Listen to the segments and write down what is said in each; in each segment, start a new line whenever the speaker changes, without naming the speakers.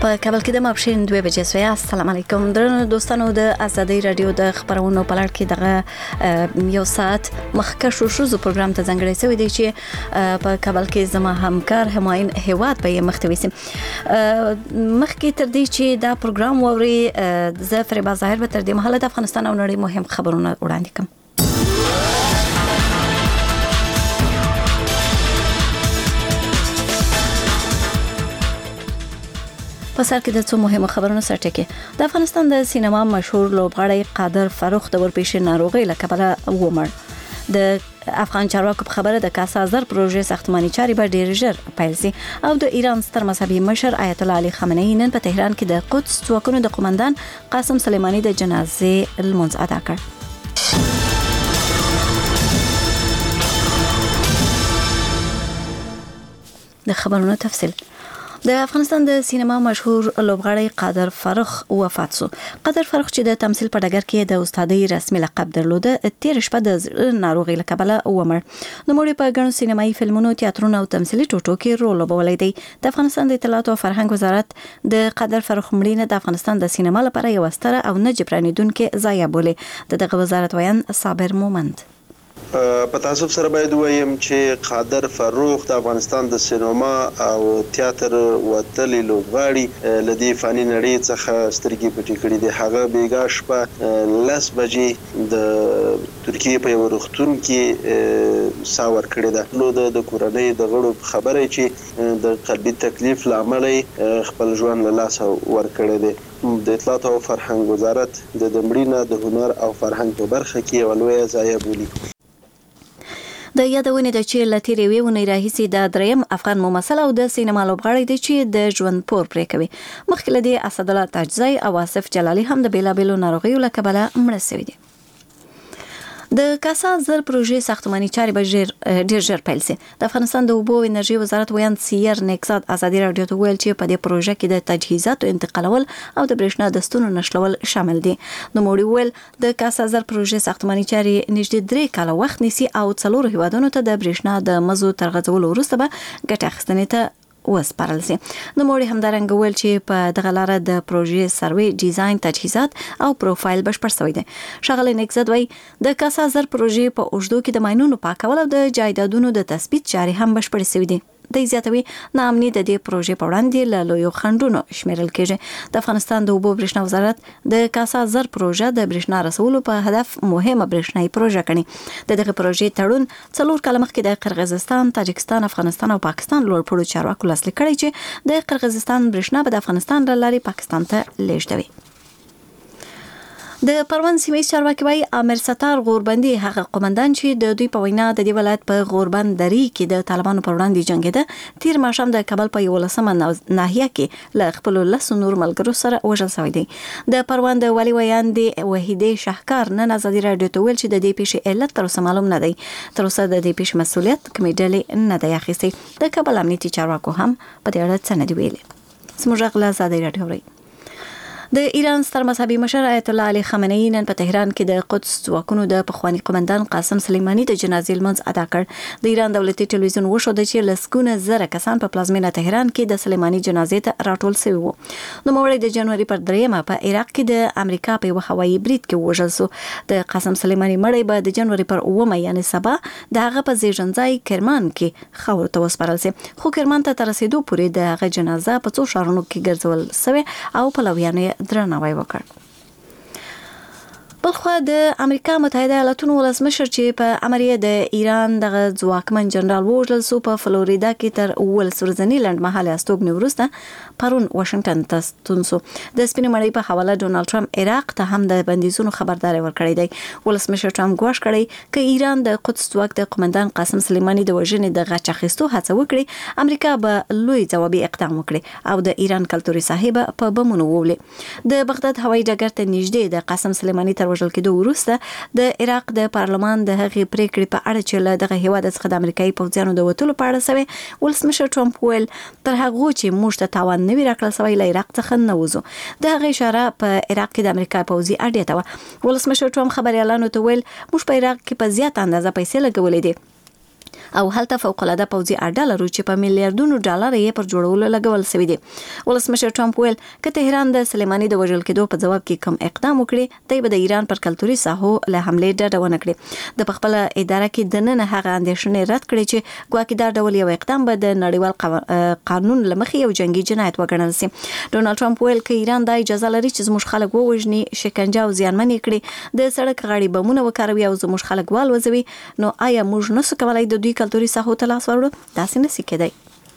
په کابل کې د ماپښین 2 بجې سوی. السلام علیکم درنو دوستانو، د ازادي رادیو د خبرونو په لړ کې دغه یو ساعت مخکښو شوزو پروګرام ته ځانګړی شوی دی چې په کابل کې زما همکار همایون هیواد به مختوي سي. مخکې تر دې چې دا پروګرام ووري زه فریبا ظاهر به تر دې مهاله د افغانستان او نړۍ مهم خبرونه وړاندې کوم. په سر کې د څو مهمو خبرونو سرټکی. د افغانستان د سینما مشهور لوبغاړی قادر فاروق د ورپېښې ناروغۍ له کبله ومړ. د افغان چارواکو په خبره د کاسا زر پروژې ساختماني چارې به ډېر ژر پیل شي. او د ایران ستر مذهبي مشر آیت الله علي خامنه‌ای نن په تهران کې د قدس ځواکونو د قومندان قاسم سلیمانی د جنازې لمونځ ادا کړ. د خبرونو تفصیل. د افغانستان د سینما مشهور لوبغاړی قادر فاروق وفات شو. قادر فاروق چې د تمثيل په ډګر کې د استادۍ رسمي لقب درلوده، تیر شپه د ناروغۍ له کبله ومړ. نو مړی په ګڼو سینمایي فلمونو، تیاترونو او تمثيلي ټوټو کې رول لوبولی دی. د افغانستان د اطلاعات او فرهنګ وزارت د قادر فاروق مړینه د افغانستان د سینما لپاره یو ستره او نه جبرانیدونکې ضایعه بولي. دغه وزارت ویان صابر مومند
په تاسو سره باید وایم چې قادر فاروق د افغانستان د سینما او تیاتر وتلی لوبغاړي لدی فانی نړۍ څخه سترګې پټې کړې دي. هغه بیګا شپه 10 بجې د ترکیه په یو روغتون کې ساور کړی ده. نو د کورنۍ د غړو خبره چې د قلبي تکلیف لامل خپل ژوند له لاسه ورکړی دی. د اطلاعات او فرهنګ وزارت د مړینې د هنر او فرهنګ په برخه کې یو لوی ضایعه بولي.
د یادونه د چې لتیری ویونی راهیسي د دریم افغان ممثل او د سینما لوبغاړی دی چې د ژوند پور پرې کوي. مخکې لدی اسد الله تاجزی او آصف جلالی هم د بیلابیلو ناروغیو له کبله مړه شوي دي. د کاسا زر پروژې ساختماني چارې به ډېر ژر پیل شي. د افغانستان د اوبو او انرژي وزارت ویان سیر نیکزاد ازادي رادیو ته ویل چې په دې پروژه کې د تجهیزاتو انتقالول او د برېښنا د ستونو نشلول شامل دي. نو موږ ویل د کاسا زر پروژې ساختماني چارې نږدې 3 کاله وخت نیسي او 4 هیوادونو ته د برېښنا د مزو تر غځولو وروسته به ګټه اخیستنې ته وسپارل شي. نو موږ همدارنګه ویل چې په دغه لاره د پروژې سروي، ډیزاین، تجهیزات او پروفایل بشپړ شوی دی. ښاغلی نیکزاد وایي د کاسا زر پروژې په اوږدو کې د ماینونو پاکول او د جایدادونو د تثبیت چارې هم بشپړ شوی دي. د زیاتوي نامني د دې پروژې په وړاندې له لویو خنډونو شمیرل کېږي. د افغانستان د اوبو برېښنا وزارت د کاسا زر پروژه د برېښنا رسولو په هدف مهمه برېښنايي پروژه کړي. دغه پروژې تړون 4 کال مخکې د قرغیزستان، تاجکستان، افغانستان او پاکستان لوړپوړو چارواکو لاسلیک کړی چې د قرغیزستان برېښنا به د افغانستان له لارې پاکستان ته لیږدوي. د پروان سیمې چارواکي وايي امیر ستار غوربندي هغه قومندان چې د دوی په وینا د دې ولایت په غوربند درې کې د طالبانو پر وړاندې جنگیده، تیر ماښام د کابل په 11مه ناحیه کې له خپل لس نور ملګرو سره وژل شوی دی. د پروان د والي ویاندې وحیدې شهکار نن ازادي رادیو ته ویل چې د دې پیښې علت تر اوسه معلوم نه دی. تر اوسه د دې پیښې مسؤلیت کومې ډلې نه دی اخیستی. د کابل امنیتي چارواکو هم په دې اړه څه نه دی ویلي. زموږ غلا ازادي رادیو د ایران ستر مذهبي مشر آیت الله علي خامنه‌ای نن په تهران کې د قدس ځواکونو د پخوانی قومندان قاسم سلیمانی د جنازې لمونځ ادا کړ. د ایران دولتي ټلویزیون وښود چې لسګونه زره کسان په پلازمینه تهران کې د سلیمانی جنازې ته راټول شوي وو. نو مړی د جنوري پر 3مه په عراق کې د امریکا په یو هوایي برید کې وژل شو. د قاسم سلیمانی مړی به د جنوري پر 9مه یعنی سبا د هغه په زیږنځای کرمان کې خاور ته وسپارل شي. خو کرمان ته تر رسیدو پورې د هغه جنازه په څو ښارونو کې ګرځول شوې او پلویانو درناوی وکړ. بلخو د امریکا متحده ایالاتونو ولسمشر چې په امریه د ایران دغه ځواکمن جنرال وژل سو په فلوریدا کې تر اول سورزنی لنډمهاله استوګنې وروسته پرون واشنگټن ته ستون سو. د سپینې مړۍ په حواله ډونالد ټرمپ عراق ته هم د بندیزونو خبرداري ورکړې دی. ولسمشر ټرمپ ګواښ کړی چې ایران د قدس ځواک د قومندان قاسم سلیمانی د وژنې د غچ اخیستو هڅه وکړي، امریکا به لوی ځوابي اقدام وکړي او د ایران کلتوري صاحب په بمونو وولي. د بغداد هوایي ډګر ته نږدې د قاسم سلیمانی تر وژل کېدو وروسته د عراق د پارلمان د هغې پریکړې په اړه چې له دغه هیواد څخه د امریکایي پوځیانو د وتلو په اړه شوی، ولسمشر ټرمپ ویل تر هغه چې موږ ته تاوان نه وي راکړل شوی له عراق څخه نه وځو. د هغې اشاره په عراق کې د امریکا پوځي اډې ته وه. ولسمشر ټرمپ خبریالانو ته ویل موږ په عراق کې په زیاته اندازه پیسې لګولې دي او هلته فوق العاده پوځي اډه لرو چې په میلیارډونو ډالر یې پر جوړولو لګول شوی دی. ولسمشر ټرمپ ویل چې تهران د سلیماني د وژل کېدو په جواب کې کوم اقدام وکړي دی به د ایران پر کلتوري ساحو له حمله ډډه ونه کړي. د خپل اداره کې د نن هغه اندېښنې رد کړي چې ګواکې دا ډول یو اقدام به د نړیوال قانون لمخې یو جنگي جنایت وګڼل شي. ډونالد ټرمپ ویل چې ایران د اجازه لري چې زموږ خلک ووژني، شکنجه او زیانمن کړي، د سړک غاړې بمونه وکاروي او زموږ خلک والوځوي، نو آیا موږ نسو کولای د دوی کلتوري ساحو ته لاس ورکړو؟ داسې نشي کېدای.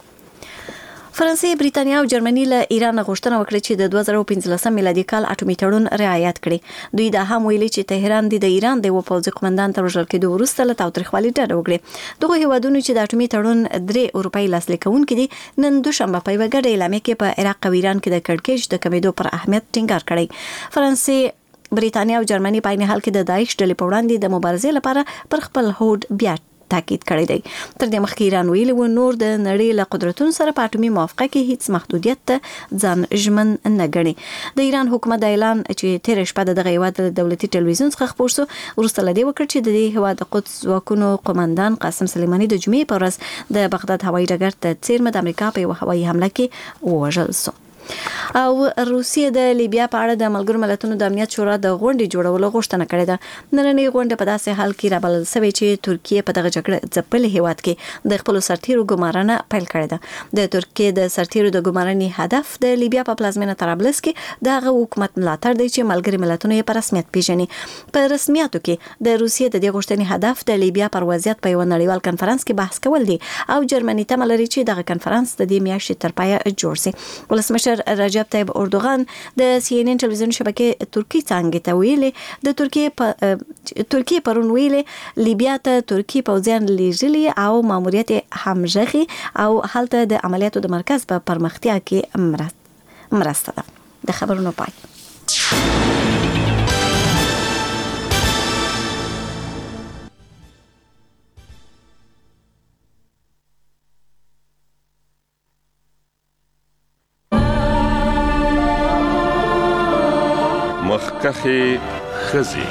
فرانسې، بریتانیا او جرمني له ایران غوښتنه وکړه چې د 2015 میلادي کال اټومي تړون رعایت کړي. دوی دا هم ویلي چې تهران د ایران د پوځي قومندان تر وژل کېدو وروسته له تاوتریخوالي ډډه وکړي. دغه هیوادونو چې د اټومي تړون 3 اروپایي لاسلیک کوونکي دي نن دوشنبه په یوه ګډه اعلامیه کې په عراق او ایران کې د کړکېچ د کمیدو پر اهمیت ټینګار کړی. فرانسې، بریتانیا او جرمني په عین حال کې د داعش ډلې په وړاندې د مبارزې لپاره پر خپل هوډ بیا تاکید کړی دی. تر دې مخکې ایران ویلي و نور د نړۍ له قدرتونو سره په اټومي موافقه کې هیڅ محدودیت ته ځان ژمن نه ګڼي. د ایران حکومت د اعلان چې تیر شپه د دغه هیواد د دولتي ټلویزیون څخه خپور شو وروسته له دې وکړ چې د دې هیواد د قدس ځواکونو قومندان قاسم سلیماني د جمعې په ورځ د بغداد هوایي ډګر ته څیرمه د امریکا په یوه هوایي حمله کې ووژل شو. او روسیه د لیبیا په اړه د ملګرو ملتونو د امنیت شورا د غونډې جوړولو غوښتنه کړې ده. نننۍ غونډه په داسې حال کې رابلل شوې چې ترکیه په دغه جګړه ځپلي هیواد کې د خپل سرتیرو ګمارنه پیل کړې ده. د ترکیه د سرتیرو د ګمارنې هدف د لیبیا په پلازمینه طرابلس کې د هغه حکومت ملاتړ دی چې ملګري ملتونه یې په رسمیت پیژني. په رسمیاتو کې د روسیه د دې غوښتنې هدف د لیبیا پر وضعیت په یو نړیوال کنفرانس کې بحث کول دي او جرمني تمه لري چې دغه کنفرانس د دې میاشتې تر پایه جوړ شي. ولسمشر رجب طیب اردوغان د CNN ټلویزیون شبکې ترکی څنګه ته ویلي د ترکیه پرون ویلي لیبیا ته ترکی پوځیان لیږلي او ماموریت همغږي او هلته د عملیاتو د مرکز په پرمختیا کې مرسته ده. د خبرونو پای.
مخکخي خزي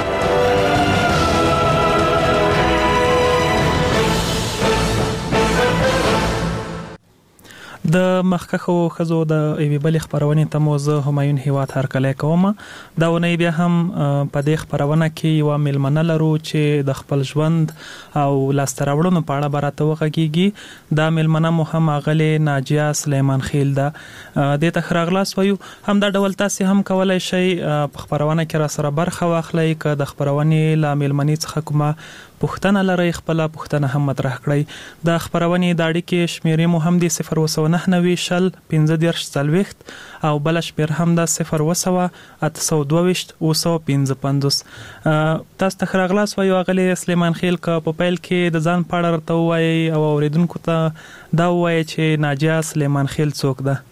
د مخکخو خزو د ایوی بل خبرونه ته موزه همایون هیواد هرکله کوم. دا ونی بیا هم په دې خبرونه کې یو ملمنه لرو چې د خپل ژوند او لاستراوړنو په اړه براته وغږیږي. دا ملمنه مو هم غلې ناجیه سلیمان خیل ده. د تخراغلاس ویو هم دا ډول تاسو هم کولای شئ په خبرونه کې را سره برخه واخلئ که د خبرونه لا ملمنې څخه کومه پښتنه لري خپل پښتنه هم مطرح کړئ. د خبرونه د اړیکې شمیرې مو هم د 019 شل 15 او بل شمیر هم د 0 822 تاسو تخراغلاس وایو غلی سلیمان خیل کا په پیل کې د ځان پاړه رته وایي او اوریدونکو ته دا وایي چې ناجیه سلیمان خیل څوک ده.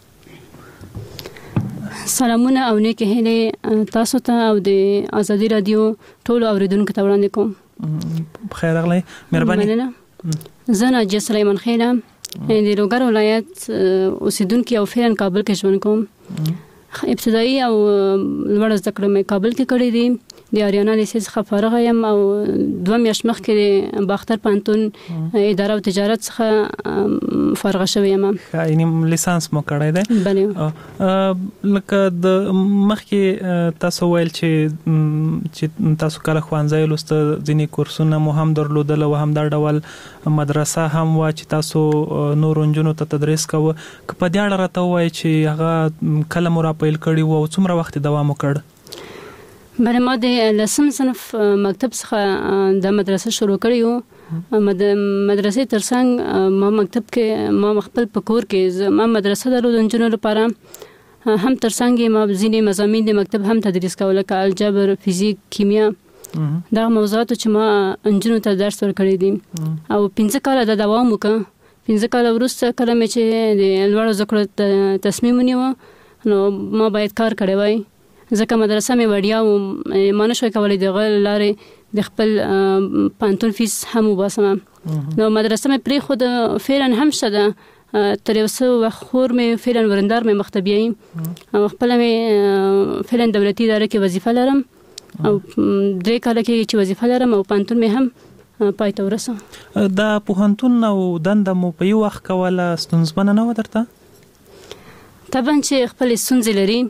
سلامونه او نیکه هیله تاسو ته او د ازادي رادیو ټول اوریدونکو ته وړاندې کوم.
بخیر اغلی مهرباني.
زه ناجیه سلیمان خیل د لوګر ولایت اوسیدونکو او فعلا کابل کې ژوند کوم. ابتدایي او لوړ زده کړې مې کابل کې کړې دي. د اریانا لیسې څخه فارغ یم او 2 میاشتې مخکې د باختر پوهنتون اداره او تجارت څخه فارغ شوې یم.
یعنی لیسانس مو کړی دی؟
بله.
لکه د مخکې تاسو ویل چې تاسو کله ښوونځی لوسته ځینې کورسونه مو هم درلودل او هم دا ډول مدرسه هم وا چې تاسو نور نجونو ته تدریس کوو. که په دې اړه راته ووایئ چې هغه کله مو را پیل کړي و او څومره وخت دوام وکړ؟
بله ما د 10 صنف مکتب څخه د مدرسه شروع کړی و. مدرسې ترڅنګ ما مکتب کې ما خپل په کور کې ما مدرسه درلوده نجونو لپاره هم ترڅنګ ما ځینې مضامین د مکتب هم تدریس کوله لکه الجبر، فزیک، کیمیا. دا موضوعات چې ما نجونو ته درس ورکړی دي او 15 کاله د دوام وکړ. 15 کاله وروسته کله مې چې د لوړو زده کړو تصمیم ونیو نو ما باید کار کړی وای ځکه مدرسه مې وړیا و ما نشوای کولی دغه لارې د خپل پوهنتون فیس هم وباسم. نو مدرسه مې پرېښوده. فعلا هم شته تر یو څه وخت خور مې فعلا ورندار مې مخته بیایم او خپله مې فعلا دولتي اداره کې وظیفه لرم او 3 کاله کې چې وظیفه لرم او پوهنتون مې هم پای ته ورسم.
دا پوهنتون او دنده مو په یو وخت کوله ستونزمنه نه و درته؟
طبعا چې خپل ستونزې لري،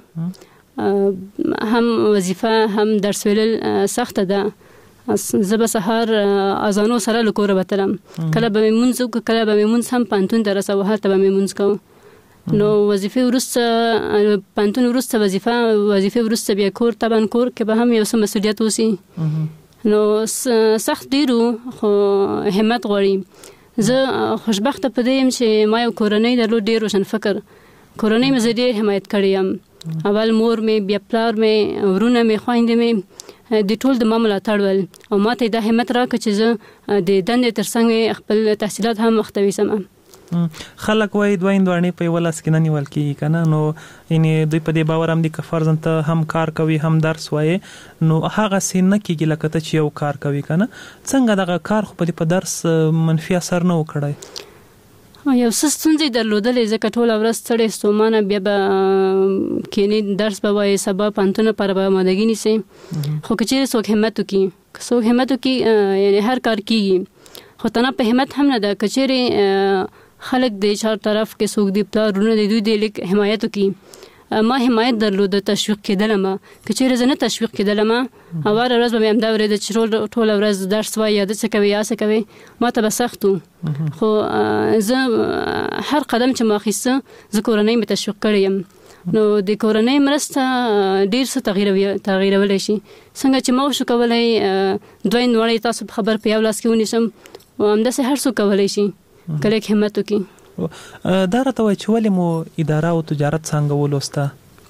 هم وظیفه هم درس ویل سخته ده. زه به سهار اذانو سره له کوره وتلم، کله به مې مونځ وکړ، کله به مې مونځ هم پوهنتون ته رسوه، هلته به مې مونځ کوم. نو وظیفې وروسته پوهنتون وروسته وظیفې وروسته بیا کور، طبعا کور کې به هم یو څه مسؤلیت اوسي. نو سخت ډېر و، خو همت غواړي. زه خوشبخته په دې یم چې ما یو کورنۍ درلود، ډېر روشن فکر کورنۍ مې زه ډېر حمایت کړی یم. اول مور مې، بیا پلار مې، ورونه مې، خویندې مې، د ټول د ما ملاتړ ول او ما ته دا همت راکړه چې زه د دندې ترڅنګ خپل تحصیلات هم مخته ویسم.
خلک وایي دوه هندواڼې په یوه لاس کې نه نیول کېږي که نه، نو یعنې دوی په دې باور هم دي که فرضاً ته هم کار کوي هم درس وایې نو هغسې نه کېږي لکه ته چې یو کار کوي که نه. څنګه دغه کار خو په درس منفي اثر نه و کړی؟
یو څه ستونزې درلودلې، ځکه ټوله ورځ ستړی ستومانه، بیا به کینې درس به وایې، سبا پوهنتون لپاره به آمادګي نیسې. خو که چېرې څوک همت وکړي، که څوک همت وکړي یعنې هر کار کېږي. خو تنها په همت هم نه ده، که چېرې خلک د چار طرف کې څوک دي، پلار ورونه د دوی د لیک حمایت وکړي. ما حمایت درلوده، تشویق کېدلم. که چېرې زه نه تشویق کېدلم، هره ورځ به مې همدا اورېده چې ټوله ورځ درس وایي، یا څه کوي یا څه کوي، ما ته به سخت و. خو زه هر قدم چې ما اخیسته، زه کورنۍ مې تشویق کړی یم. نو د کورنۍ مرسته ډېر څه تغییرولی شي. څنګه چې ما وشو کولی دوه هندواڼې تاسو په خبر په یو لاس کې ونیسم، همداسې هر څوک کولی شي کله کې همت وکړي.
دا راته وایي چې ولې مو اداره او تجارت څانګه ولوسته؟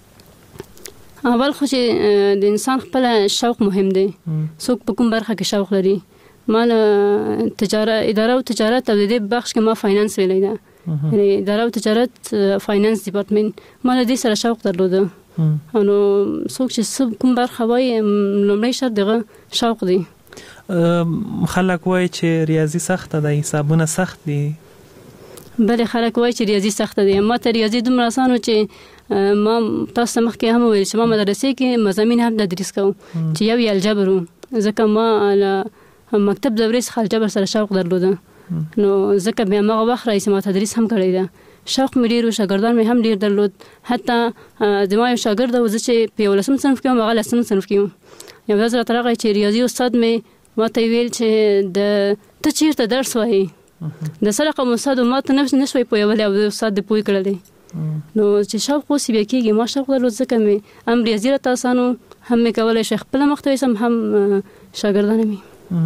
اول خو چې د انسان خپل شوق مهم دی، څوک په کوم برخه کې شوق لري. ما اداره او تجارت او د دې بخش کې ما فاینانس ویلی ده، یعنې اداره او تجارت فاینانس ډپارټمنټ، ما له دې سره شوق درلوده. نو څوک چې کوم برخه وایي، لومړی شرط دغه شوق دی.
خلک وایي چې ریاضي سخته ده، حسابونه سخت دي.
بله، خلک وایي چې ریاضي سخته دی. ما ته ریاضي دومره اسانه چې ما تاسو ته مخکې هم وویل چې ما مدرسې کې مضامین هم تدریس کوم چې یو یې الجبر و، ځکه ما له مکتب دورې څخه الجبر سره شوق درلوده. نو ځکه بیا هماغه وخت راهیسې ما تدریس هم کړی ده. شوق مې ډېر و، شاګردان مې هم ډېر درلود. حتی د ما یو شاګرد و، زه چې په 11 صنف کې وم، هغه 10 صنف کې و. یو ورځ راته راغی چې ریاضي استاد مې ما ته ویل چې ته چېرته درس وایې، د څه رقم استاد ما ته نه شوی پوهولی او استاد دې پوه کړلی. نو چې شوق اوسي بیا کېږي. ما شوق درلود، ځکه مې هم ریاضي راته اسانه، هم مې کولی شي خپله مخته ویسم، هم شاګردانه مې.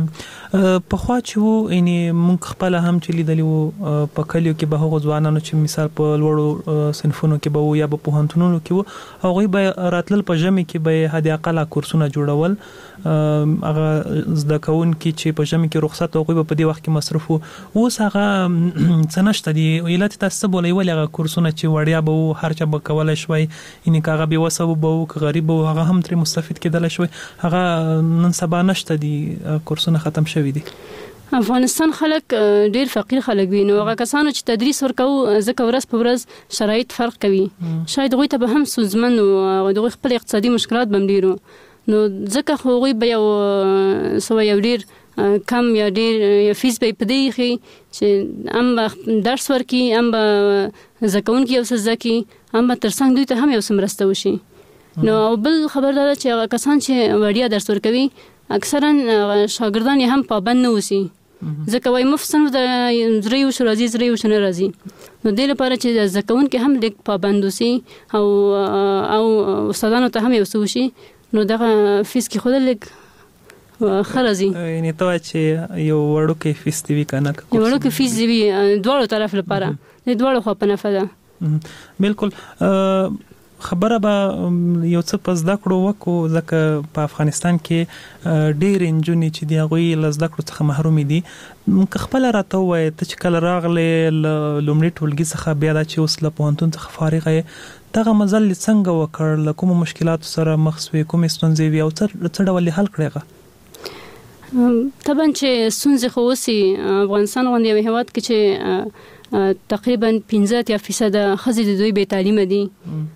پخوا چې وو، یعنې موږ خپله هم چې لیدلي وو په کلیو کې به هغو ځوانانو چې مثال په لوړو صنفونو کې به وو یا به پوهنتونونو کې وو، هغوی به راتلل په ژمي کې به حد اقله کورسونه جوړول. هغه زده کوونکي چې په ژمي کې رخصت، هغوی به په دې وخت کې مصروف وو. اوس هغه څه نشته دي. علت تاسو څه بولئ؟ ولې هغه کورسونه چې وړیا به وو، هر چا به کولی شوی، یعنې که هغه بېوسه به وو که غریب به وو، هغه هم ترې مستفید کېدلی شوی، هغه نن سبا نشته دي، کورسونه ختم شوي دي.
افغانستان خلک ډېر فقیر خلک دي. نو هغه کسانو چې تدریس ورکوو، ځکه ورځ په ورځ شرایط فرق کوي، شاید هغوی ته به هم ستونزمن و، هغوی خپل اقتصادي مشکلات به هم ډېر و. نو ځکه خو هغوی به یو ډېر کم یا ډېر فیس به یې په دې ایښي چې هم به درس ورکړي، هم به زده کوونکي یو څه زده کړي، هم به ترڅنګ دوی ته هم یو څه مرسته وشي. نو بل خبر دا ده چې هغه کسان چې وړیا درس ورکوي، اکثرا شاګردان یې هم پابند نه اوسي، ځکه وایي مفت صنف د زړه یو شو راځي، زړه یو شو نه راځي. نو دې لپاره چې زده کوونکي هم لږ پابند اوسي او استادانو ته هم یو څه وشي، نو دغه فیس کې خود لږ ښه راځي.
یعنې ته وایې چې یو وړوکی فیس دې وي که نه؟
یو وړوکی فیس دې وي دواړو طرف لپاره، د دواړو خوا په نفع ده.
بلکل. خبره به یو څه په زده کړو وکړو، ځکه په افغانستان کې ډېرې نجونې چې دي هغوی له زده کړو څخه محرومې دي. که خپله راته ووایې، ته چې کله راغلې له لومړي ټولګي څخه، بیا دا چې اوس له پوهنتون څخه فارغه یې، دغه مزل یې څنګه وکړ؟ له کومو مشکلاتو سره مخ سوې، کومې ستونزې وي او څه ډول یې حل کړې هغه؟
طبعا چې ستونزې خو اوسي، افغانستان غوندې یو هېواد کې چې تقریبا 15% ښځې د دوی بې تعلیمه دي.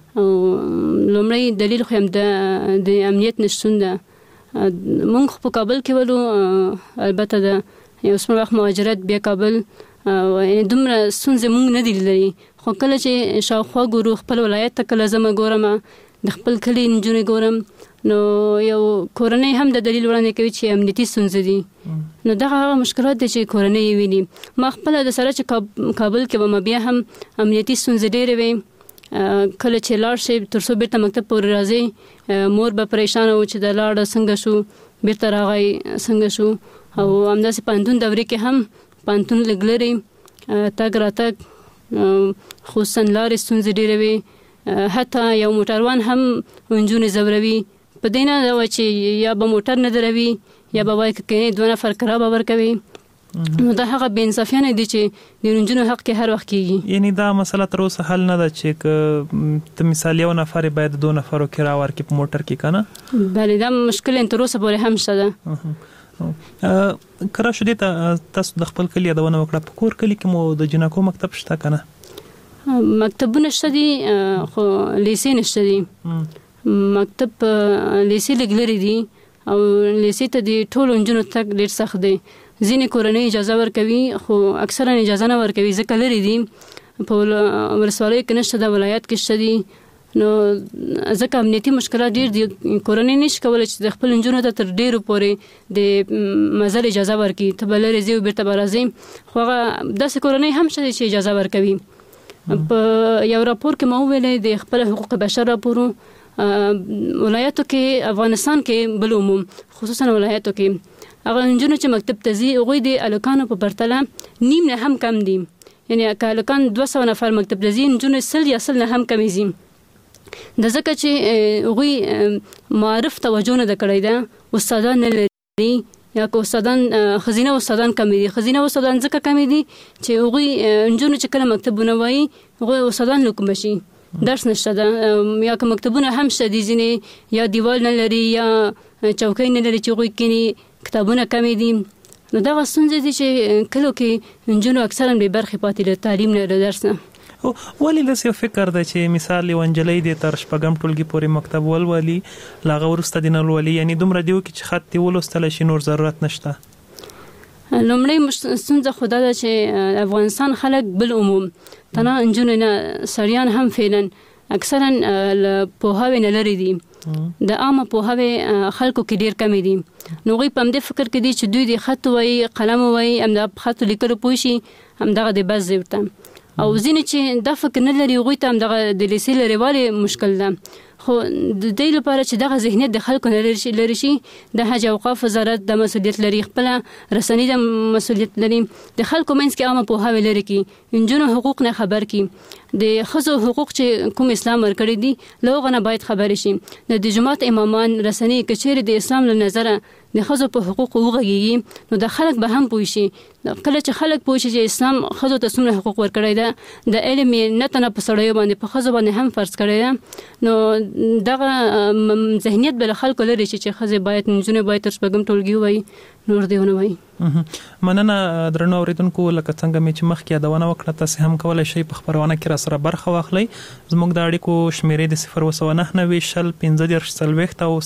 لومړی دلیل خو هم د امنیت نشتون ده. موږ په کابل کې ولو، البته د یو څومره وخت مهاجرت بیا کابل یعنی دومره ستونزې موږ نه دي لیدلي. خو کله چې شاوخوا ګورو خپل ولایت ته کله ځم ګورم د خپل کلي نجونې ګورم نو یو کورنۍ هم د دلیل وړاندې کوي چې امنیتي ستونزې دي. نو دغه هغه مشکلات دي چې کورنۍ یې ویني. ما خپله د سره چې کابل کې به بیا هم امنیتي ستونزې ډېرې وي. کله چې لاړ شي تر څو بیرته مکتب پورې راځي مور به پریشانه و چې د لاړه څنګه شو بیرته راغی څنګه شو. او همداسې پوهنتون دورې کې هم پوهنتون لږ لرې تګ راتګ خصوصا لارې ستونزې ډېرې وي. حتی یو موټروان هم نجونې ځوروي په دې نه ده چې یا به موټر نه دروي یا به وایي که 2 نفر کرا به ورکوي. نو دا هغه بې انصافیانه دي چې د نجونو حق کې هر وخت کېږي.
یعنی دا مسله تر اوسه حل نه ده چې ته مثال یو نفر باید 2 نفرو کرا ورکړي په موټر کې که نه؟
بله دا مشکل تر اوسه پورې هم شته ده.
کرا شو دې ته تاسو د خپل کلي یادونه وکړه په کور کلي کې مو د جنکو مکتب شته که نه؟
مکتبونه شته دي خو لیسې نشته دي. مکتب لیسې لږ لرې دي او لیسې ته د ټولو نجونو تګ ډېر سخت دی. ځینې کورنۍ اجازه ورکوي خو اکثرا اجازه نه ورکوي ځکه لرې دي په ولسوالیو کې نشته ده ولایت کې شته دي. نو ځکه امنیتي مشکلات ډېر دي. کورنۍ نشي کولی چې د خپل نجونو ته تر ډېرو پورې د مزل اجازه ورکړي. ته به لرې ځې او بیرته به راځې. خو هغه داسې کورنۍ هم شته چې اجازه ورکوي. په یو راپور کې ما وویلې د خپل حقوق بشر راپورو ولایتو کې افغانستان کې بل عموم خصوصا ولایتو کې هغه نجونو چې مکتب ته ځي هغوی د هلکانو په پرتله نیم نه هم کم دي. یعنی که هلکان 200 نفر مکتب ته ځي نجونې 100 یا 100 نه هم کمې ځي. د ځکه چې هغوی معرف توجه نه ده کړې ده. استادان نه لري یا که استادان ښځینه استادان کمې دي. ښځینه استادان ځکه کمې دي چې هغوی نجونو چې کله مکتبونه وایي هغوی استادان له کومه شي درس نشته ده. یا که مکتبونه هم شته دي ځینې یا دیوال نه لري یا چوکۍ نه لري چې هغوی کینی کتابونه کمې دي. نو دغه ستونزې دي چې کلو کې نجونو اکثرا بې برخې پاتې له تعلیم نه له درس نه.
ولې داسې یو فکر دی چې مثال یو نجلۍ دی تر 6م ټولګي پورې مکتب ولولي له هغه وروسته دې نه لولي یعنی دومره دی چې خط دې ولوستلی شي نور ضرورت نشته؟
لومړی ستونزه خو دا ده چې افغانستان خلک بل عموم تنها نجونې نه سړیان هم فعلا اکثرا پوهاوی نه لري دي. د عامه پوهاوی خلکو کې ډېر کمې دي. نو هغوی په همدې فکر کې دي چې دوی د خط وایي قلم وایي همدا خط لیکلو پوه شي همدغه د بس دی ورته. او ځینې چې دا فکر نه لري هغوی ته همدغه د لیسې لرېوالی مشکل ده. خو د دې لپاره چې دغه ذهنیت د خلکو نه لري شي د حج اوقاف وزارت د مسؤلیت لري. خپله رسنۍ د مسؤلیت لري د خلکو منځ کې عامه پوهاوی لري کړي نجونو حقوق نه خبر کړي. د ښځو حقوق چې کوم اسلام ورکړي دي له هغه نه باید خبرې شي. د جماعت امامان رسنۍ که چیرې د اسلام له نظره د ښځو په حقوقو وغږیږي نو د خلک به هم پوه شي. کله چې خلک پوه شي چې اسلام ښځو ته څومره حقوق ورکړی ده د علم یې نه تنه په سړیو باندې په ښځو باندې هم فرض کړی ده نو دغه ذهنیت به له خلکو لرې شي چې ښځې باید نجونې باید تر 6م ټولګي ووایي نور دې ونه وایي.
مننه درنو اورېدونکو لکه څنګه مې چې مخکې یادونه وکړه تاسې هم کولی شئ په خپرونه کې را سره برخه واخلئ. زموږ د اړیکو شمیرې د 029901540 او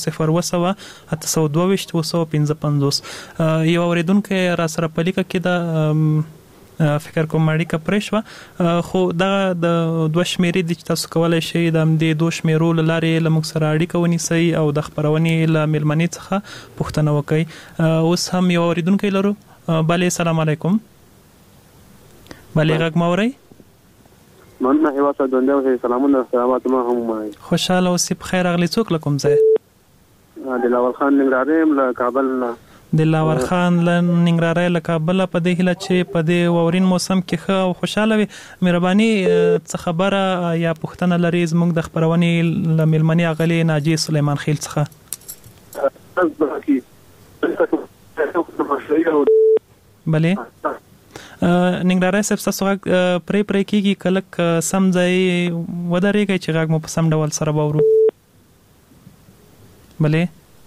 020882255. یو اورېدونکی را سره په لیکه کې دا فکر کوم اړیکه پرې شوه خو دغه د 2 شمیرې دي چې تاسو کولی شئ د همدې 2 شمیرو له لارې له موږ سره اړیکه ونیسئ او د خپرونې له میلمنې څخه پوښتنه وکړئ. اوس هم یو اورېدونکی لرو. بله سلام علیکم. بله غږ مه اورئ.
مننه هیواد ته ژوندی اوسئ. سلامونه سلامات ما هم وایي.
خوشحاله اوسئ. په خیر راغلي. څوک له کوم ځای؟
دلاور خان ننګرهاری یم له کابل نه.
دلاور خان له ننګرهاری له کابل په دې هیله چې په دې واورین موسم کې ښه او خوشاله وي. مهرباني څه خبره یا پوښتنه لري زموږ د خپرونې له میلمنې اغلې ناجیې سلیمان خیل څخه؟ بله ننګرهاری صاحب ستاسو غږ پرې کېږي که لږ سم ځای ودرېږئ چې غږ مو په سم ډول سره واورو. بله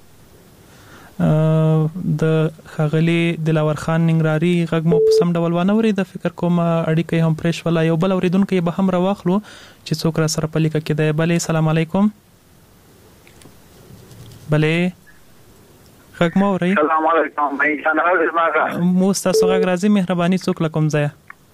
د ښاغلي دلاور خان ننګرهاري غږ مو په سم ډول وانه اورېده. فکر کوم اړیکه یې هم پرې شوله. یو بل اورېدونکی به هم راواخلو چې څوک را سره په لیکه کې دی. بلې سلام علیکم. بلې غږ مو اورئ؟
السلام علیکم.
مو تاسو غږ راځي مهرباني څوک لکم ځای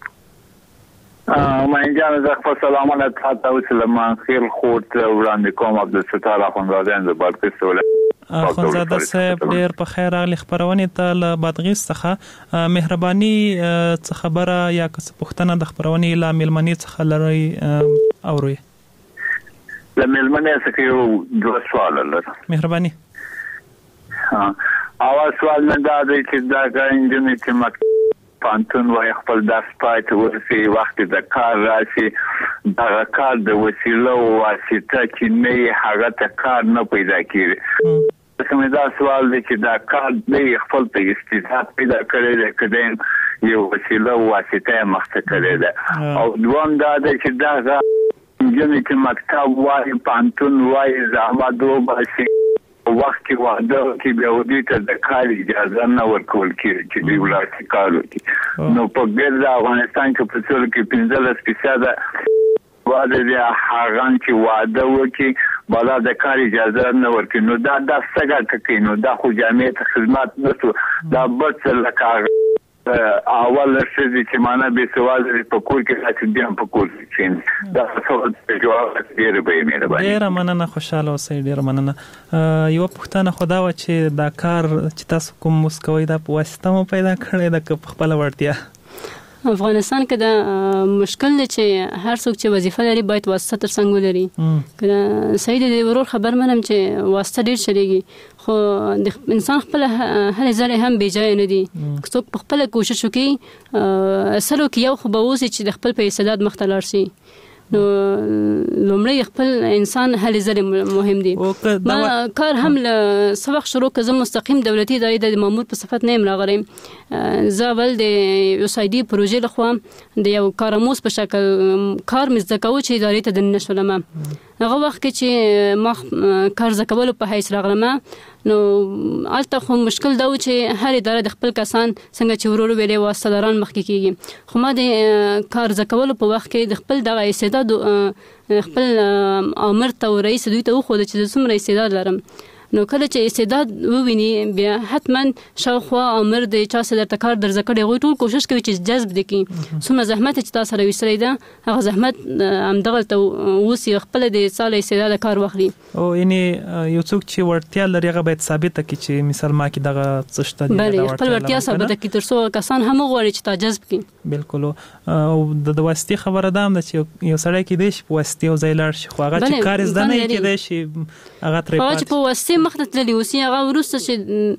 ما جان زه خپل سلامونه تاسو سلمان خیر خورت وړاندې کوم عبدالستار اخوندزاده د بادغیس ولایت.
اخوندزاده صاحب ډیر په خیر راغلی خبرونه ته له بادغیس څخه مهرباني څه خبره یا څه پوښتنه د خبرونه له ملمنې څخه لري اورئ؟
له ملمنې څخه یو دوه سوال لرم.
مهرباني.
اول سوال مې دا دی چې دا انجنیر چې پانتون وای خپل درس پای ته ورسي وخت د کار راشي دا کار د وسیله او واسطه چې نه هغه ته کار نه پیدا کیږي. څنګه دا سوال دی چې دا کار نه خپل ته استعداد پیدا کړي د کدين یو وسیله او واسطه مخته کړي ده او دوام دا دی چې دا انجنیر چې مکتب وای پانتون وای زحمت وباسي وخت کې واده کې بیا ودی ته د کار اجازه نه ورکول کېږي چې دی ولایتي کار وکړي. نو په ګرد افغانستان کې په ټول کې 15% واده دی هغه چې واده وکړي بالا د کار اجازه نه ورکړي. نو دا څنګه کوي؟ نو دا خو جامعه خدمات نشو دا بس لکه اول شې چې معنا به سوال په کور کې راځي بیا په کور کې دا څه جواب ډیر به مهرباني.
ډیر مننه خوشاله اوسئ. ډیر مننه. یو پښتنه خدا و چې دا کار چې تاسو کوم مسکوي دا په واسطه مو پیدا کړی د خپل وړتیا.
افغانستان کې دا مشکل دی چې هر څوک چې وظیفه لري باید واسطه تر څنګ ولري. کله سید دې ورور خبر منم چې واسطه ډیر شریږي خو د انسان خپل هر ځای هم بې ځای نه دي. څوک خپل کوشش وکړي سلو کې یو خو به اوسي چې د خپل په استعداد مخته لاړ شي. نو لومړی خپل انسان هلې ځلې مهم دي. ما کار هم له سبق شروع کزم مستقیم دولتي ادارې د مامور په صفت نه راغلی. زه ول د USAID پروژې لخوا د یو کارموس په شکل کار مزده کوو چې ادارې ته دننه شولم. هغه وخت کې چې ما کار زکول په حیث راغلم نو البته خو مشکل دا و چې هر اداره د خپل کسان څنګه چې ورور ویلې واسطداران مخکې کیږي. خو ما د کار زکول په وخت کې د خپل دغه استعداد خپل امر ته رئیس دوی ته خو د چې څومره استعداد لرم. نو کله چې استعداد وویني بیا حتما شاوخوا امر د چا سره د کار درځ کړي غوي ټول کوشش کوي چې جذب دي څومره زحمت چې تاسو سره وسري ده هغه زحمت همدغه ته وسی خپل د سال استعداد کار واخلي.
او یعنی یو څوک چې ورتیا لري هغه باید ثابت کړي چې مثال ما کې دغه څشته دي
بله خپل ورتیا ثابت کړي تر څو کسان هم غواړي چې تا جذب کړي.
بالکل. او د واسطي خبره ده چې یو سړی کې د واسطي او ځایلار شي خو هغه چې کار زده نه کېدای شي هغه ترې
پات په واسطي مخته تللی اوسي هغه ورسته چې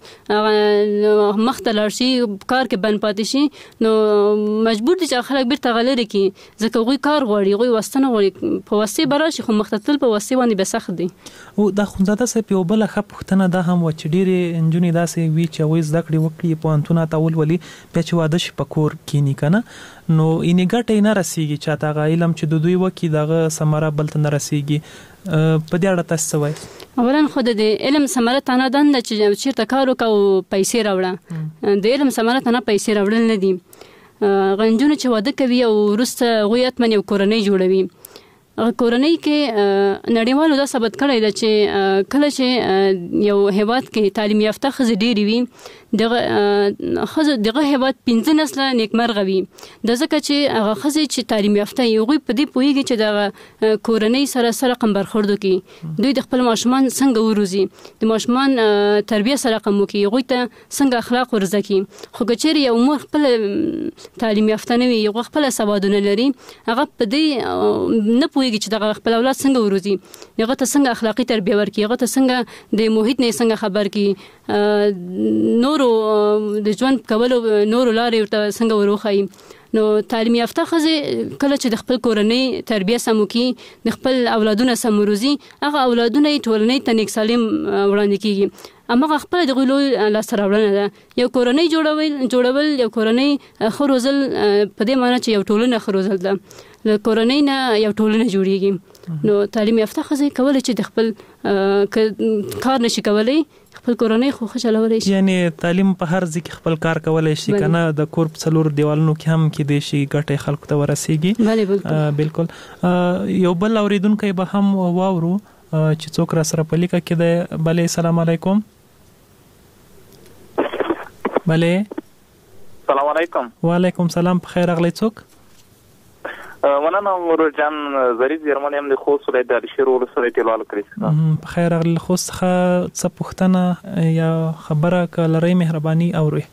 مخته لاړ شي کار کې بند پاتې شي نو مجبور دي چې خلک بیرته غلري کې ځکه غوي کار غواړي غوي واستنه غواړي په واسطي براشي خو مخته تل په واسطي باندې به سخت دي.
او د خونزاده صاحب یو بل ښه پوښتنه ده هم و چې ډېرې نجونې داسې وي چې هغوی زده کړې وکړي پوهنتونه ته ولولي بیا چې واده شي په کور کښېني که نه نو یعنې ګټه یې نه رسېږي چاته هغه علم چې د دوی وکړي د هغه ثمره بل ته نه رسېږي. په دې اړه تاسو څه وایي؟
اولا خو د علم ثمره ته نه دنده چې چېرته کار وکړه او پیسې راوړه. د علم ثمره ته نه پیسې راوړل نه دي. نجونې چې واده کوي او وروسته هغوی حتما یو کورنۍ جوړوي. کورنۍ کې نړیوالو دا ثابت کړی ده چې کله چې یو هیواد کې تعلیم یافته ښځې ډېرې وي دغه هیواد 15 نسله نیکمرغه وي. د ځکه چې هغه ښځې چې تعلیم یافته وي هغوی په دې پوهېږي چې دغه کورنۍ سره رقم برخورد وکړي دوی د خپل ماشومان څنګه وروزي د ماشومان تربیه سره رقم وکړي هغوی ته څنګه اخلاق ورزده کړي. خو که چېرې یو مور خپل تعلیم یافته نه وي هغه خپل سوادونه لري هغه په دې نه پوهېږي چې دغه خپل اولاد څنګه وروزي هغه ته څنګه اخلاقي تربیه ورکړي هغه ته څنګه د محیط نه څنګه خبر کړي نورو د ژوند کولو نورو لارې ورته څنګه وروښایي. نو تعلیم یافته ښځې کله چې د خپل کورنۍ تربیه سم وکړي د خپل اولادونه سم وروزي هغه اولادونه یې ټولنۍ ته نیک سالم وړاندې کېږي. هماغه خپل دغه لوی لاسته راوړنه ده. یو کورنۍ جوړول یو کورنۍ ښه روزل په دې معنی چې یو ټولنه ښه روزل ده. له کورنۍ نه یو ټولنه جوړیږي. نو تعلیم یافته ښځې کولی چې د خپل کار نشي کولی خپل کورنۍ خو ښه چلولی شي.
یعنی تعلیم په هر ځای کې خپل کار کولی شي که نه د کور په څلور دیوالونو کې هم کېدای شي ګټې خلکو ته ورسیږي. بالکل. یو بل اورېدونکی به هم واورو چې څوک را سره په لیکه کې دی. بلې سلام علیکم. بله.
السلام علیکم.
وعلیکم سلام. بخیر راغلی څوک؟
مننه مرور جان ظریف جرمن هم د خوست ولایت د شیر ولسوالۍ ټولوال کړی.
بخیر راغلی. خوست څخه څه پوښتنه یا خبره کولای مهرباني اورئ.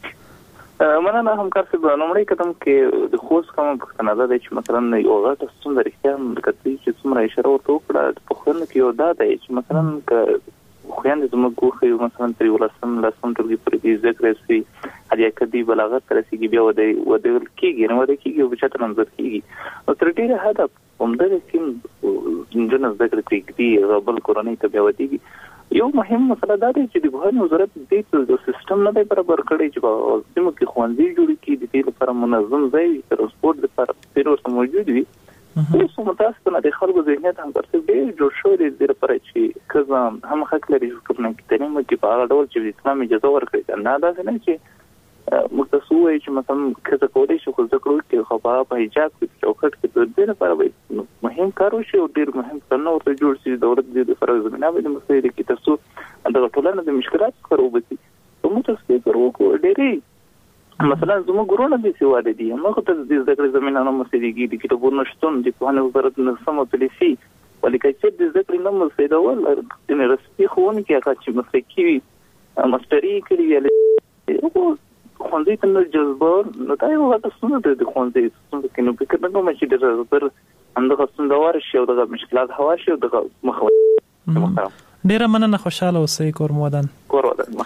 مننه همکار صاحب. نومړی قدم کې د خوست کوم پوښتنه ده چې مثلا یو غټ ستونزه رښتیا کتلی چې څومره اشاره ورته وکړه په پوښتنه کې یو دا دی چې مثلا خویندې زموږ ګوښه مثلا تر 11 ټولګي پورې دې زده کړې سي هر یک دی بلاغت تر رسیدي بیا ودې کېږي نو ودې کېږي او په چاته نمزد کېږي نو تر ډیره حده همدغه سیم نجونې زده کړې پرېږدي بل کورنۍ ته بیا ودېږي. یو مهم مسله دا دی چې د پوهنې وزارت دې د سیستم نه دی برابر کړی چې په سیمو کې ښوونځي جوړ کړي د دې لپاره منظم ځای ترانسپورټ لپاره ډېر ورته موجود وي. اوس متاسفانه د خلکو ذهنیت هم تر څو ډېر جوړ شوی دی د دې لپاره چې ښځه هم حق لري چې ټولنه کې تعلیم وکړي په هغه ډول چې د اسلام اجازه ورکړي. نه داسې نه چې موږ تاسو وایي چې مثلا ښځه کولی شي خو زده کړه وکړي خو په حجاب کې په چوکاټ کې د دې لپاره باید مهم کار وشي او ډېر مهم پلانونه ورته جوړ شي. دولت دې لپاره زمینه باید مساعده کړي تر څو دغه ټولنه د مشکلاتو څخه وباسي. موږ تاسو فکر وکړو ډېرې مثلا زموږ ورونه دي چې واده دي موږ ته د زده کړې زمینه نه مساعدېږي د کتابونو شتون د پوهنې وزارت نه سمه پالیسي ولې کیفیت د زده کړې نه مساعدول د رسمي ښوونکي هغه چې مسلکي وي ماستري کړي وي ښوونځي ته نه جذبه نو دا یو غټه ستونزه ده د ښوونځي ستونزه کې نو فکر نه کوم چې ډېر زر همدغه ستونزه وار شي او دغه مشکلات هوا شي او دغه مخه.
ډېره مننه. خوشاله اوسئ. کور مودن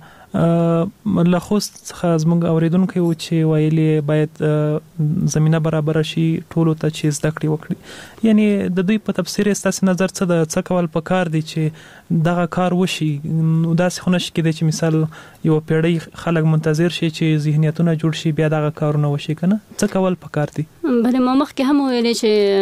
له خوست څخه زموږ اوریدونکو و چې ویلي باید زمينه برابر شي ټولو ته چې زده کړې وکړي. یعنی د دوی په تفسیر ستاسو نظر څه د څه کول پکار دي چې دغه کار وشي؟ نو داسې خو نشي کېدای چې مثال یو پیړۍ خلک منتظر شي چې ذهنیتونه جوړ شي بیا دغه کارونه وشي کنه. څه کول پکار دي؟
بله ما مخکې هم ویلې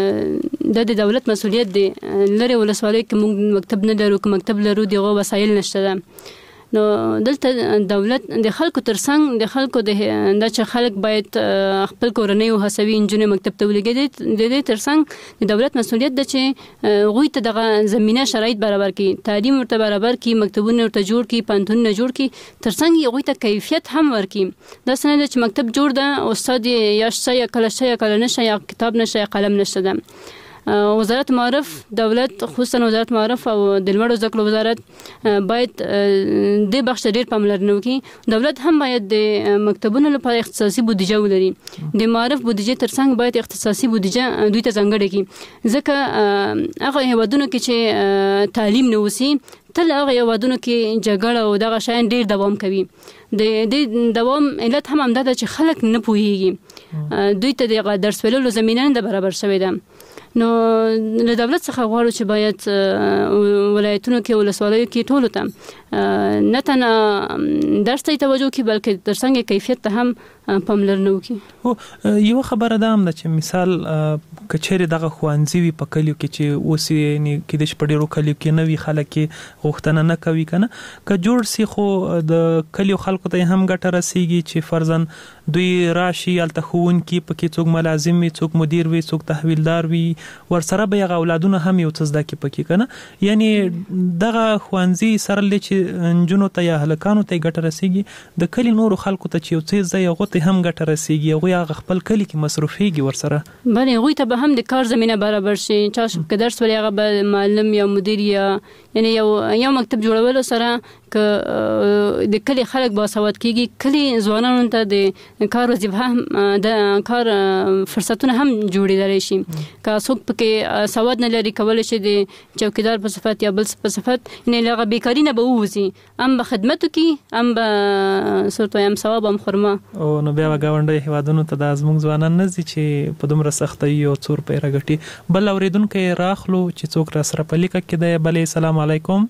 چې د دولت مسؤلیت دی. لري ولسوالۍ کې موږ مکتب نه لرو، که مکتب لرو دغه وسایل نشته ده. نو دلته دولت د خلکو ترڅنګ د خلکو د چې خلک باید خپل کورنۍ او هڅوي انجونې مکتب ته ولګي. د دې ترڅنګ د دولت مسؤلیت ده چې غوي ته دغه زمينه شرایط برابر کړي، تعلیم ورته برابر کړي، مکتبونه ورته جوړ کړي، پانتونونه جوړ کړي، ترڅنګ یې غوي ته کیفیت هم ورکړي. دا څنګه ده چې مکتب جوړ ده استاد یا شته یا کله نشه یا کتاب نشه یا قلم نشته ده. وزارت معارف دولت خصوصا وزارت معارف او د لوړو زده کړو وزارت باید د بخش ډیر پاملرنه وکړي. دولت هم باید د مکتبونو لپاره اختصاصي بودیجه ولري. د معارف بودیجه ترڅنګ باید اختصاصي بودیجه دوی ته ځانګړې کړي، ځکه هغه هیوادونو کې چې تعلیم نه وسی تل هغه هیوادونو کې جګړه او دغه شیان ډیر دوام کوي. د دوام علت هم همدا ده چې خلک نه پوهیږي، دوی ته د درس ویلو زمینه نه برابر شوې ده. نو له دولت څخه غواړو چې باید ولایتونو کې ولسوالیو کې ټولو ته نه تنه درس ته توجه وکړي بلکې ترڅنګ کیفیت ته هم پاملرنه وکړي.
یو خبره ده هم چې مثال کچېره دغه خوانځي وي په کلیو کې چې اوسې نه کې د شپډیرو کلیو کې نوې خلک غوښتنه نه کوي کنه که جوړ سي خو د کلیو خلکو ته هم ګټه رسیږي چې فرضاً دوی راشي الته خون کې پکې څوک ملازم وي، څوک مدیر وي، څوک تحویلدار وي، ورسره به هغه اولادونه هم یو څه زده کې پکې کنه. یعنی دغه خوانځي سره لچ انجونو ته یا هلکانو ته ګټه رسیږي، د کلی نورو خلکو ته چې یو څه زې هغه ته هم ګټه رسیږي، هغه خپل کلی کې مصروفيږي ورسره.
بله هغه ته به هم د کار زمينه برابر شي. چې که درس ولې هغه به معلم یا مدیر یا یعنی یو مکتب جوړولو سره که د کلی خلک باسواد کیږي، کلی ځوانانو ته د کار وظیفه هم د کار فرصتونه هم جوړېدلی شي. که څوک پکې سواد نه لري کولی شي د چوکیدار په صفت یا بل په صفت یعنی هغه بیکاري نه به ووځي، هم به خدمت وکړي، هم به صرف هم ثواب هم خرما.
او نو بیا ګاونډي هیوادونو ته د زموږ ځوانان نه ځي چې په دومره سختۍ او څور پیره غټي. بل اوریدونکو راخلو چې څوک را سره په لیکه کې دی. بلې السلام علیکم.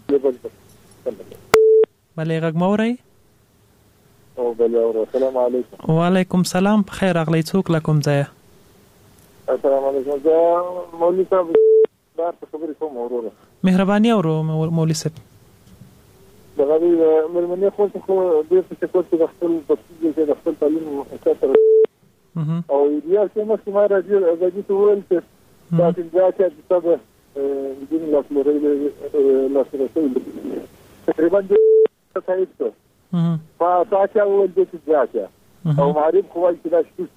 بلې غږ مورئ.
او بلې السلام علیکم.
وعلیکم سلام. بخیر راغلی. څوک له کوم ځایه؟
السلام علیکم. زه مولوي صاحب دا خبرې کوم وروره.
مهرباني اورو مولوي صاحب.
دغه مېرمنې خو ډېر څه کوي چې خپل پښتو کې د خپل تعلیم مکاتره او بیا چې مخکې ما راځي ته وویل چې دا چې تاسو د دین لا فلوري لا سره تقریبا څه فاتاچا ول دې ځاچا او معرف خو چې دا شته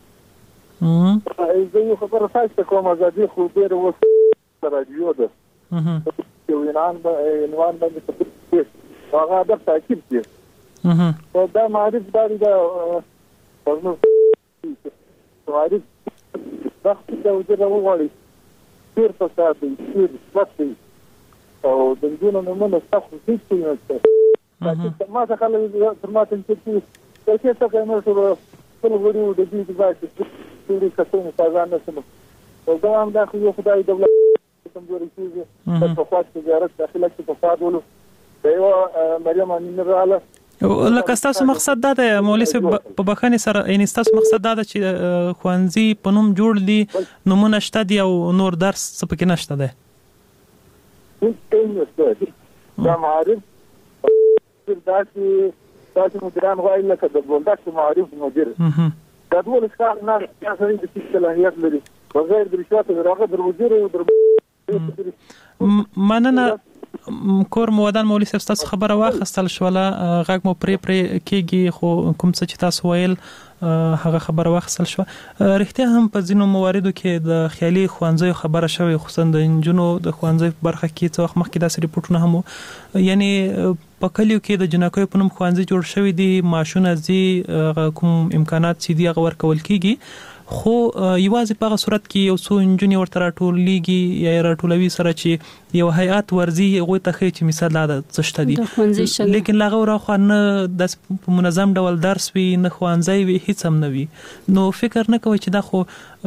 زه یو خبره تاسو کوم ازادي خو ډېر وس رادیو ده یو عنوان باندې هغه د تاکید دی دا معرف دا ورنو معرف وخت دا وغواړي ډېر فساد دی ډېر سپک دی او د دې نو موږ تاسو هیڅ نه څه ما څه خلک تر ما ته چې څه کوي سره ټول وړي د دې د باندې ټول کسونه ځان نه سم او دا هم د خدای دولت کمزوري کیږي په خاص تجارت داخله کې فساد ولو دیو مریم منراله
لکه تاسو مقصد دا دی مولوی صاحب په بخښنې سره یعنی تاسو مقصد دا دی چې ښوونځي په نوم جوړ دي نمونه شته دي او نور درس څه پکې نشته دی
دا معارف داسې مدیران غواړي لکه د بولدک معارف مدیر دا ټول ښکار نه سړي د صلاحیت لري بغیر د رشوت راغه در وزیر او در
مننه کور مودان مولوی صاحب تاسو خبره واخستل شوله غږ مو پرې کېږي خو کوم څه چې تاسو ویل هغه خبره واخستل شو رښتیا هم په ځینو مواردو کې د خیالي ښوونځیو خبره شوې خصوصا د نجونو د ښوونځي برخه کې څه وخت مخکې داسې ریپورټونه هم یعنی په کلیو کې د جنکیو په نوم ښوونځي جوړ شوي دي ماشونه ځي کوم امکانات چې دي هغه ورکول کېږي خو یوازې په هغه صورت کې یو څو نجونې ورته راټولېږي یا راټولوي سره چې یو هیئات ورځي هغوی ته ښیي چې مثال دا څه شته دي لیکن له هغه وراخوا نه داسې په منظم ډول درس وي نه ښوونځی وي هیڅ هم نه وي نو فکر نه کوئ چې دا خو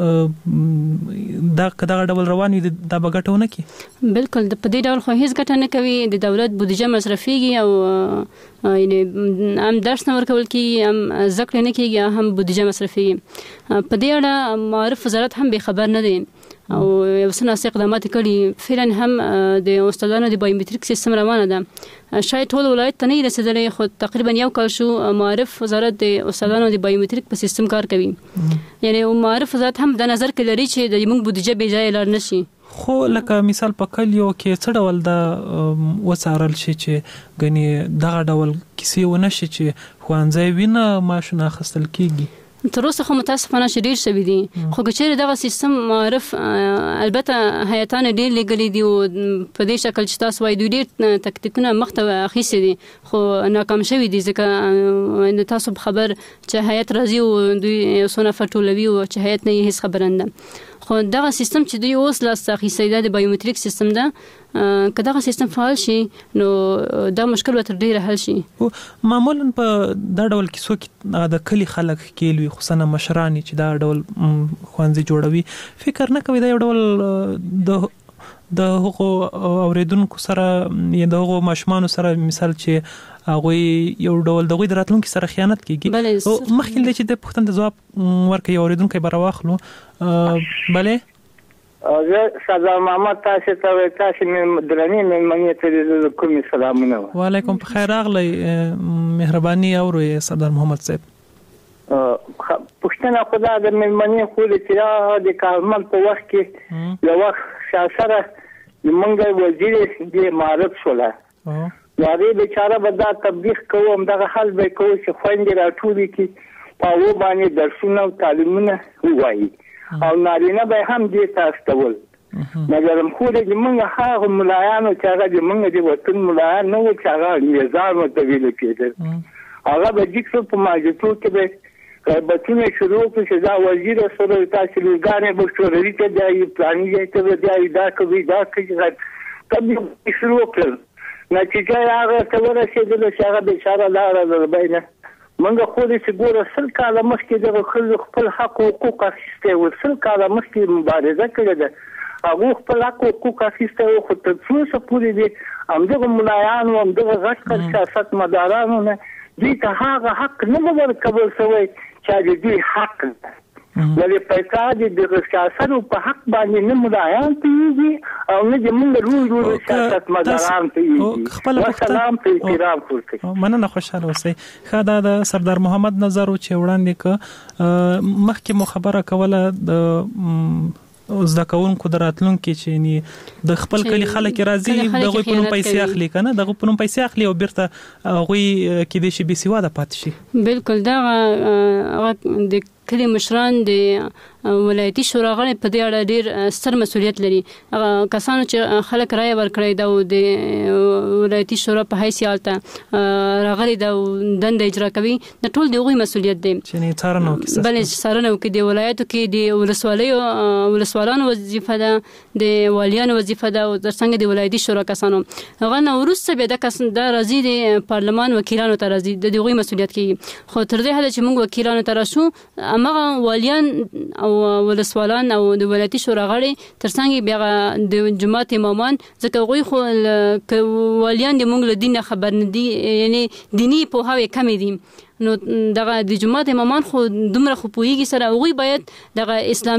دغه ډول روان وي دا به ګټه ونه کړي
بالکل په دې ډول خو هیڅ ګټه نه کوي د دولت بودیجه مصرفېږي او یعنی هم درس نه ورکول کېږي هم زده کړې نه کېږي هم بودیجه مصرفېږي په دې اړه معارف وزارت هم بې خبر نه دی او یو څه ناسي اقدامات کړي فعلا هم د استادانو د بایومټریک سیستم روانه ده شاید ټول ولایت ته نه رسیدلی خو تقریبا یو کال شو معارف وزارت د استادانو د بایومټریک په سیستم کار کوي یعنی معارف وزارت هم د نظر کې لري چې د موږ بودیجه بې ځایه لاړ نشي
خو لکه مثال په کلیو کې څه ډول د وڅارل شي چې غني دغه ډول کیسې ونه شي چې ښوونځی وینه ماشونه اخیستل کېږي
تر اوسه خو متاسفانه ډېر شوي دي خو که چېرې دغه سیستم معارف البته هیئتانو ډېر لیږلي دي او په دې شکل چې تاسو وایي دوی ډېر تکتیکونه مخته اخیستي دي خو ناکام شوي دي ځکه تاسو خبر چې هیئت راځي او دوی یو څو نفر ټولوي او چې هیئت نه یې هېڅ خبره نه ده خو دغه سیستم چې دوی اوس لاسته اخیستی ده د بایومټریک سیستم ده که دغه سیستم فعال شي نو دا مشکل به تر ډېره حل شي
معمولا په دا ډول کیسو کې د کلي خلک ښکېل وي خصوصا مشران چې دا ډول ښوونځي جوړوي فکر نه کوي دا یو ډول د هغو اوریدونکو سره یا د هغو ماشومانو سره مثال چې هغوی یو ډول د هغوی د راتلونکي سره خیانت کېږي مخکې دی چې د پوښتنې ځواب ورکوي اوریدونکی به راواخلو بلې
زه سردار محمد تاسو ته درنې مېلمنې ته د کومې سلامونه
وعلیکم په خیر راغلی مهرباني اورئ سردار محمد صاحب
پښتنه خدا د مېلمنې خو د د کارمل په وخت کې یو وخت شاسره موږ وزیر دې معرف شوله یاري بیچاره به دا تبلیغ کوم دغه حل به کوي چې خويندې راټولې کی په و باندې درسونه او تعلیمونه وایي او نارینه به هم دې تاسو ول مګر خو دې موږ هغه ملایانو چې هغه دې موږ دې وطن ملایان نو چې هغه نظام متویل کېدل هغه به دښته په ماجتو کې به بچونه شروع کړي دا وزیر سره تاسو لګانې به شوري ته دی پلاني ته دی دا کوي کبي شروع کړ نتیجه هغه ته ورسېدل چې هغه بیچاره لاره درباینه موږ خو دې ګوره سل کاله مخکې د خپل حق او حقوق اخیسته و سل کاله مخکې مبارزه کړې ده هغه خپل حق او حقوق اخیسته او خو تر څو پورې دي همدغه ملایان او همدغه غټ سیاست مدارانو نه دوی ته هغه حق نه ورکول شوی چې دوی حق ولې پیسې د سیاست په حق باندې نه ملایان پیږي او نه زموږ رول سیاست مداران پیږي والسلام په احترام کوي
مننه خوشاله اوسئ خدا د سردار محمد نظر چې وړاندې ک مخکې مو خبره کوله د زده کوونکو دراتلونکو چې د خپل کلی خلک راځي دغه په نوم پیسې اخلي کنه دغه په نوم پیسې اخلي او بیرته هغه کې د شي بي سیواده پات شي
بالکل دا د کلی مشران د ولایتي شورا غړي په دې اړه ډیر ستر مسؤلیت لري کسانو چې خلک رائے ورکړي دا د ولایتي شورا په حیثیت راغلي دا دنده اجرا کوي د ټول دیغوي مسؤلیت دی
چې څارنه وکړي
بلې څارنه وکړي د ولایتو کې د ولسوالانو وظیفه ده د والیانو وظیفه ده او ترڅنګ د ولایتي شورا کسانو هغه نو وروسته به د کس د راځي د پارلمان وکیلانو ته راځي د دیغوي مسؤلیت کې خو تر دې حد چې موږ وکیلانو ته راشو امغه والیان او ولسوالان او د ولایتي شورا غړي ترڅنګ بیا د جماعت امامان ځکه غوي خو والیان د موږ له دین خبر نه دي یعنی دینی په هغه کمی دي نو دغه د جماعت امامان خو دومره خو پویږي سره هغه باید دغه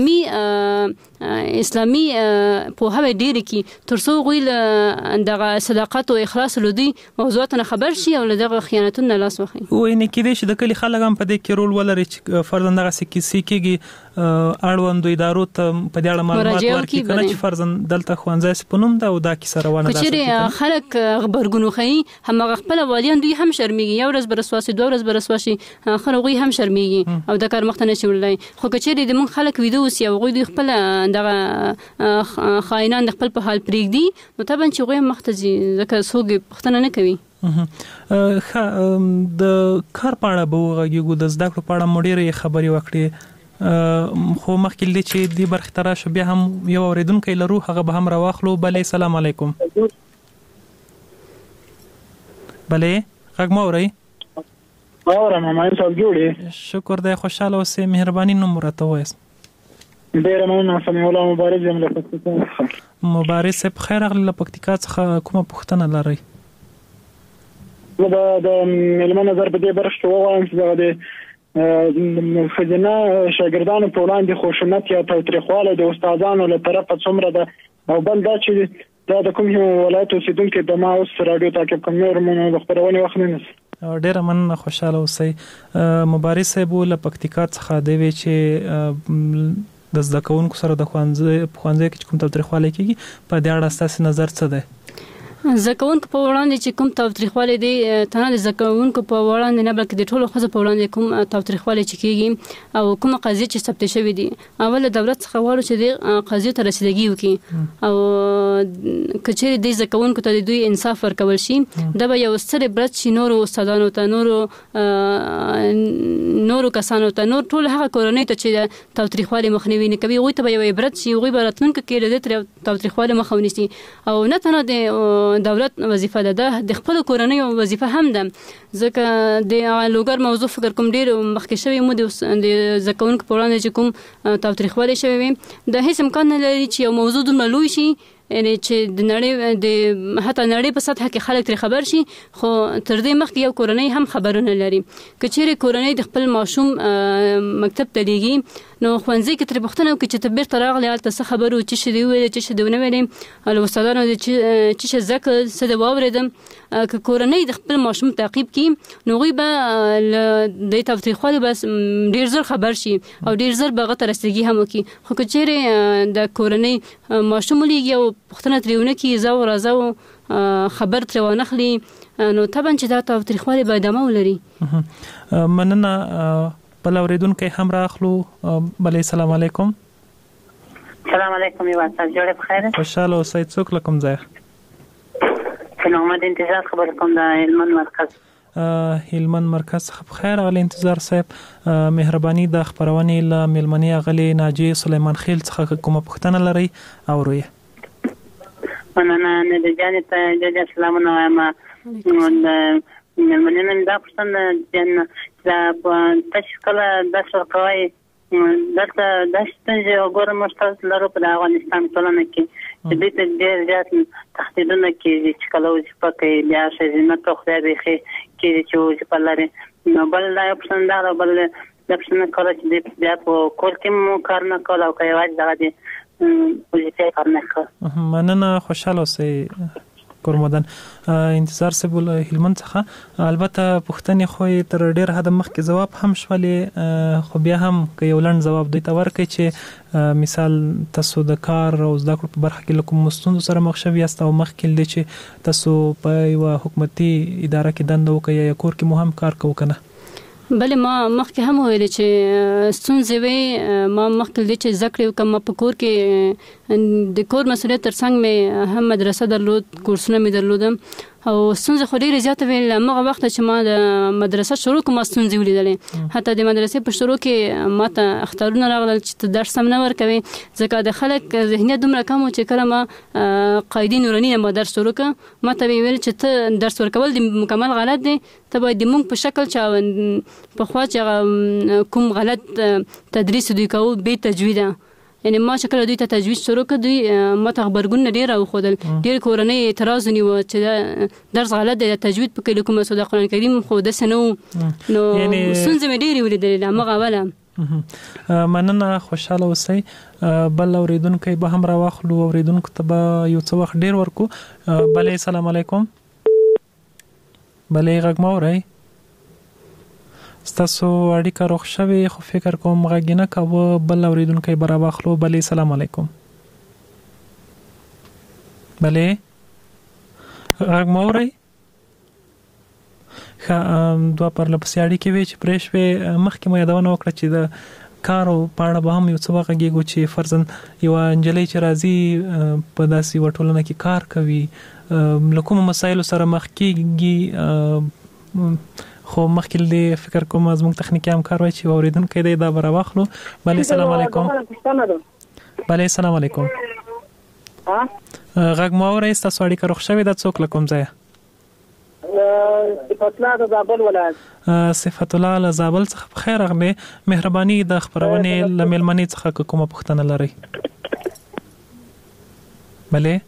اسلامي په هغه ډیر کې ترڅو غوي دغه صداقت او اخلاص لودي موضوعاتونه خبر شي او دغه خیانتونه لاس وخی
ویني کې چې د کلی خلک هم په دې کې رول ولري چې فرضاً دغه سکیږي اړوند ادارو ته په دې اړه معلومات ورکړي کنه چې فرضاً دلته خوانځي سپونم دا او دا کی سره ونه ده
چې خلک خبرګونو خي هم خپل والیان دوی هم شرمېږي یو ورځ برسواسي دوه ورځ برسواسي خلک هم شرمېږي او د کار مخته نشي ولای خو کچېری د مون خلک ویدو سی او غوي خپل دغه خاينان د خپل په حال پریږدي نو طبعا چې غوي مختزي ځکه سوګ پښتنه نه کوي
د کار پاړه به غږیږو د زده کړو پاړه مډيره خبري وکړي خو مخکې لې چې د برخ تراشه بیا هم یو اوریدونکو لرو هغه به هم راواخلو بلې السلام علیکم بلې غږ مو اوري
اورم ما صاحب جوړي
شکر دی خوشاله اوسې مهرباني نوم راته وایس
ډیر مننه سمي الله مبارک یم له پکتیکا
مبارک صاحب خیر اغلی له پکتیکا څخه کومه پوښتنه لرئ
د ملمن نظر په دې برخه کې وایم چې د خزینه شاګردانو په وړاندې خوشنط یا تاوتریخواله د استادانو له طرفه څومره ده او بل دا چې دا د کوم ولایت اوسیدونکو د ما اوس رادیو تعقیب کوم نور مونږ د خبرونه وخت نه نس
ډیره مننه خوشاله اوسئ مبارک صاحب له پکتیکا څخه دی چې د زده کوونکو سره د خوانځي کې کوم تاوتریخواله کیږي په دې اړه ستاسو نظر څه دی
زکونکو په وړاندې چې کوم تاوتریخواله دی تنه د زکونکو په وړاندې نه بلکې د ټولو خزه په وړاندې کوم تاوتریخواله چې کیږي او کوم قضیه چې ثبت شوی دی اول دولت څخه غواړي چې د قضیه ته رسیدګي وکړي او کچېری د زکونکو ته دوی انصاف ورکول شي دا به یو ستر برت شي نور استادانو ته نور کسانو ته نور ټول هغه کورنۍ ته چې تاوتریخواله مخنیوي نه کوي غوي ته به یو عبرت شي غوي به راتلونکو کې د تاوتریخواله مخاوني شي او نه تنه د دولت وظیفه ده د خپل کورنۍ وظیفه هم ده ځکه د لوګر موضوع فکر کوم ډیر مخکې شوی مو د زکونکو په وړاندې چې کوم تاوتریخواله شوی د هیڅ امکان نه لري چې یو موضوع دومره لوی شي یعنی چې د نړۍ د حتی نړۍ په سطح کې خلک تر خبر شي خو تر دې مخکې یو کورنۍ هم خبرونه لري کچېری کورنۍ د خپل ماشوم مکتب ته لیږي نو خوانځي کې تر پښتنه کې چې تبیر تراغلی حالت څه خبرو چې شې دی ویل چې شې دی ویل له استادانو چې شې زکه څه دی واوریدم ک کورنۍ د خپل ماشوم تعقیب کی نو غي به د تاوتریخواله بس ډیر زر خبر شي او ډیر زر بغه تر رسیدګي هم وکي خو کچېری د کورنۍ ماشوم لیږي او پښتنه تریونه کې زو راځو خبر تر ونخلي نو طبعا چې دا تاوتریخواله به ادامه ولري
مننه بل اوریدونکو هم راخلو بل السلام علیکم
السلام علیکم یو تاسو جوړ بخیر
خوشاله اوسئ څوک لکم ځای
محمد انتظار خبر کوم د هلمند مرکز
هلمند مرکز خیر غل انتظار صاحب مهرباني د خبرونه ل ملمنی غلی ناجی سلیمان خیل څخه کومه پوښتنه لري او روي
مننه نه د جانب ته د سلامونه وایم ملمنی نن دا پوښتنه جن دا تشکل د سرکوي دلته د ستنجه وګورم مستقل لرو په افغانستان ټولنه کې د دې ډېر زیات تهدیدونه کې چې کله وځي پکې بیا شې نه خدای به کې چې وځي په لاري نو بل دا پسند دا بل د پسند کول چې بیا په کور کې مو کار نه کول او کوي واځي دا دې وځي کار نه کول
مننه خوشاله اوسئ شکر مدن انتظار سه بول هلمند څخه البته پوښتنې خو تر ډیر حد مخکې جواب هم شولې خو بیا هم که یو لنډ جواب دوی ته ورکړي چې مثال تاسو د کار او زده کړو په برخه کې کوم ستونزو سره مخ شوي یاست او مخکې دې چې تاسو په یو حکومتي اداره کې دنده وکړئ یا کور کې مو هم کار کوو کنه
بلې ما مخکې هم ویل چې ستونزې وي ما مخکې دې چې زده کړې وکړم په کور کې د کور مسؤلیت ترڅنګ مې هم مدرسه درلود کورسونه مې درلودم او ستونزې خو ډېرې زیاتې وې هماغه وخت چې ما د مدرسه شروع کوم ستونزې ولیدلې حتی د مدرسې په شروع کې ما ته اخطارونه راغلل چې ته درس سم نه ورکوې ځکه د خلک ذهنیت دومره کم و چې کله ما قاعدې نوراني ما درس شروع کړ ما ته ویل چې ته درس ورکول د مکمل غلط دی ته باید د مونږ په شکل چې پخوا چې کوم غلط تدریس دوی کوو بې تجویده یعنی ما چې کله دوی ته تجوید شروع کړ دوی ما ته خبرګون ډیر راوښودل ډیر کورنۍ اعتراض ونیو چې درس غلط دی تجوید پکې لیکم سو د قرآن کریم خو داسې نه نو ستونزې مې ډېرې ولیدلې هماغه اوله
مننه خوشحاله اوسئ بل اوریدونکی به هم راواخلو اوریدونکو ته به یو څه وخت ډیر ورکو بلې سلام علیکم بلې غږ مو اورئ ستاسو اړیکه روغ شوی خو فکر کوم غږ نه کوو بل اوریدونکی به راواخلو بلې سلام علیکم بلې غږ مو اورئ دوه پرلپسې اړیکې وې چې پرې شوې مخکې مو یادونه وکړه چې د کارو په اړه به هم یو څه وغږیږو چې فرضاً یوه نجلۍ چې راځي په داسې یوه ټولنه کې کار کوي له کومو مسایلو سره مخ کېږي خو مخکې دې فکر کوم زموږ تخنیکي همکار وایي چې اورېدونکی دی دا به راواخلو بلې سلام علیکم بلې سلام علیکم غږ مو اورئ ستاسو اړیکه روغ شوې ده څوک له کوم ځایه
صفت الله د زابل ولایت
صفت الله له زابل څخه په خیر راغلی مهرباني د خپرونې له میلمنې څخه کومه پوښتنه لرئ بلې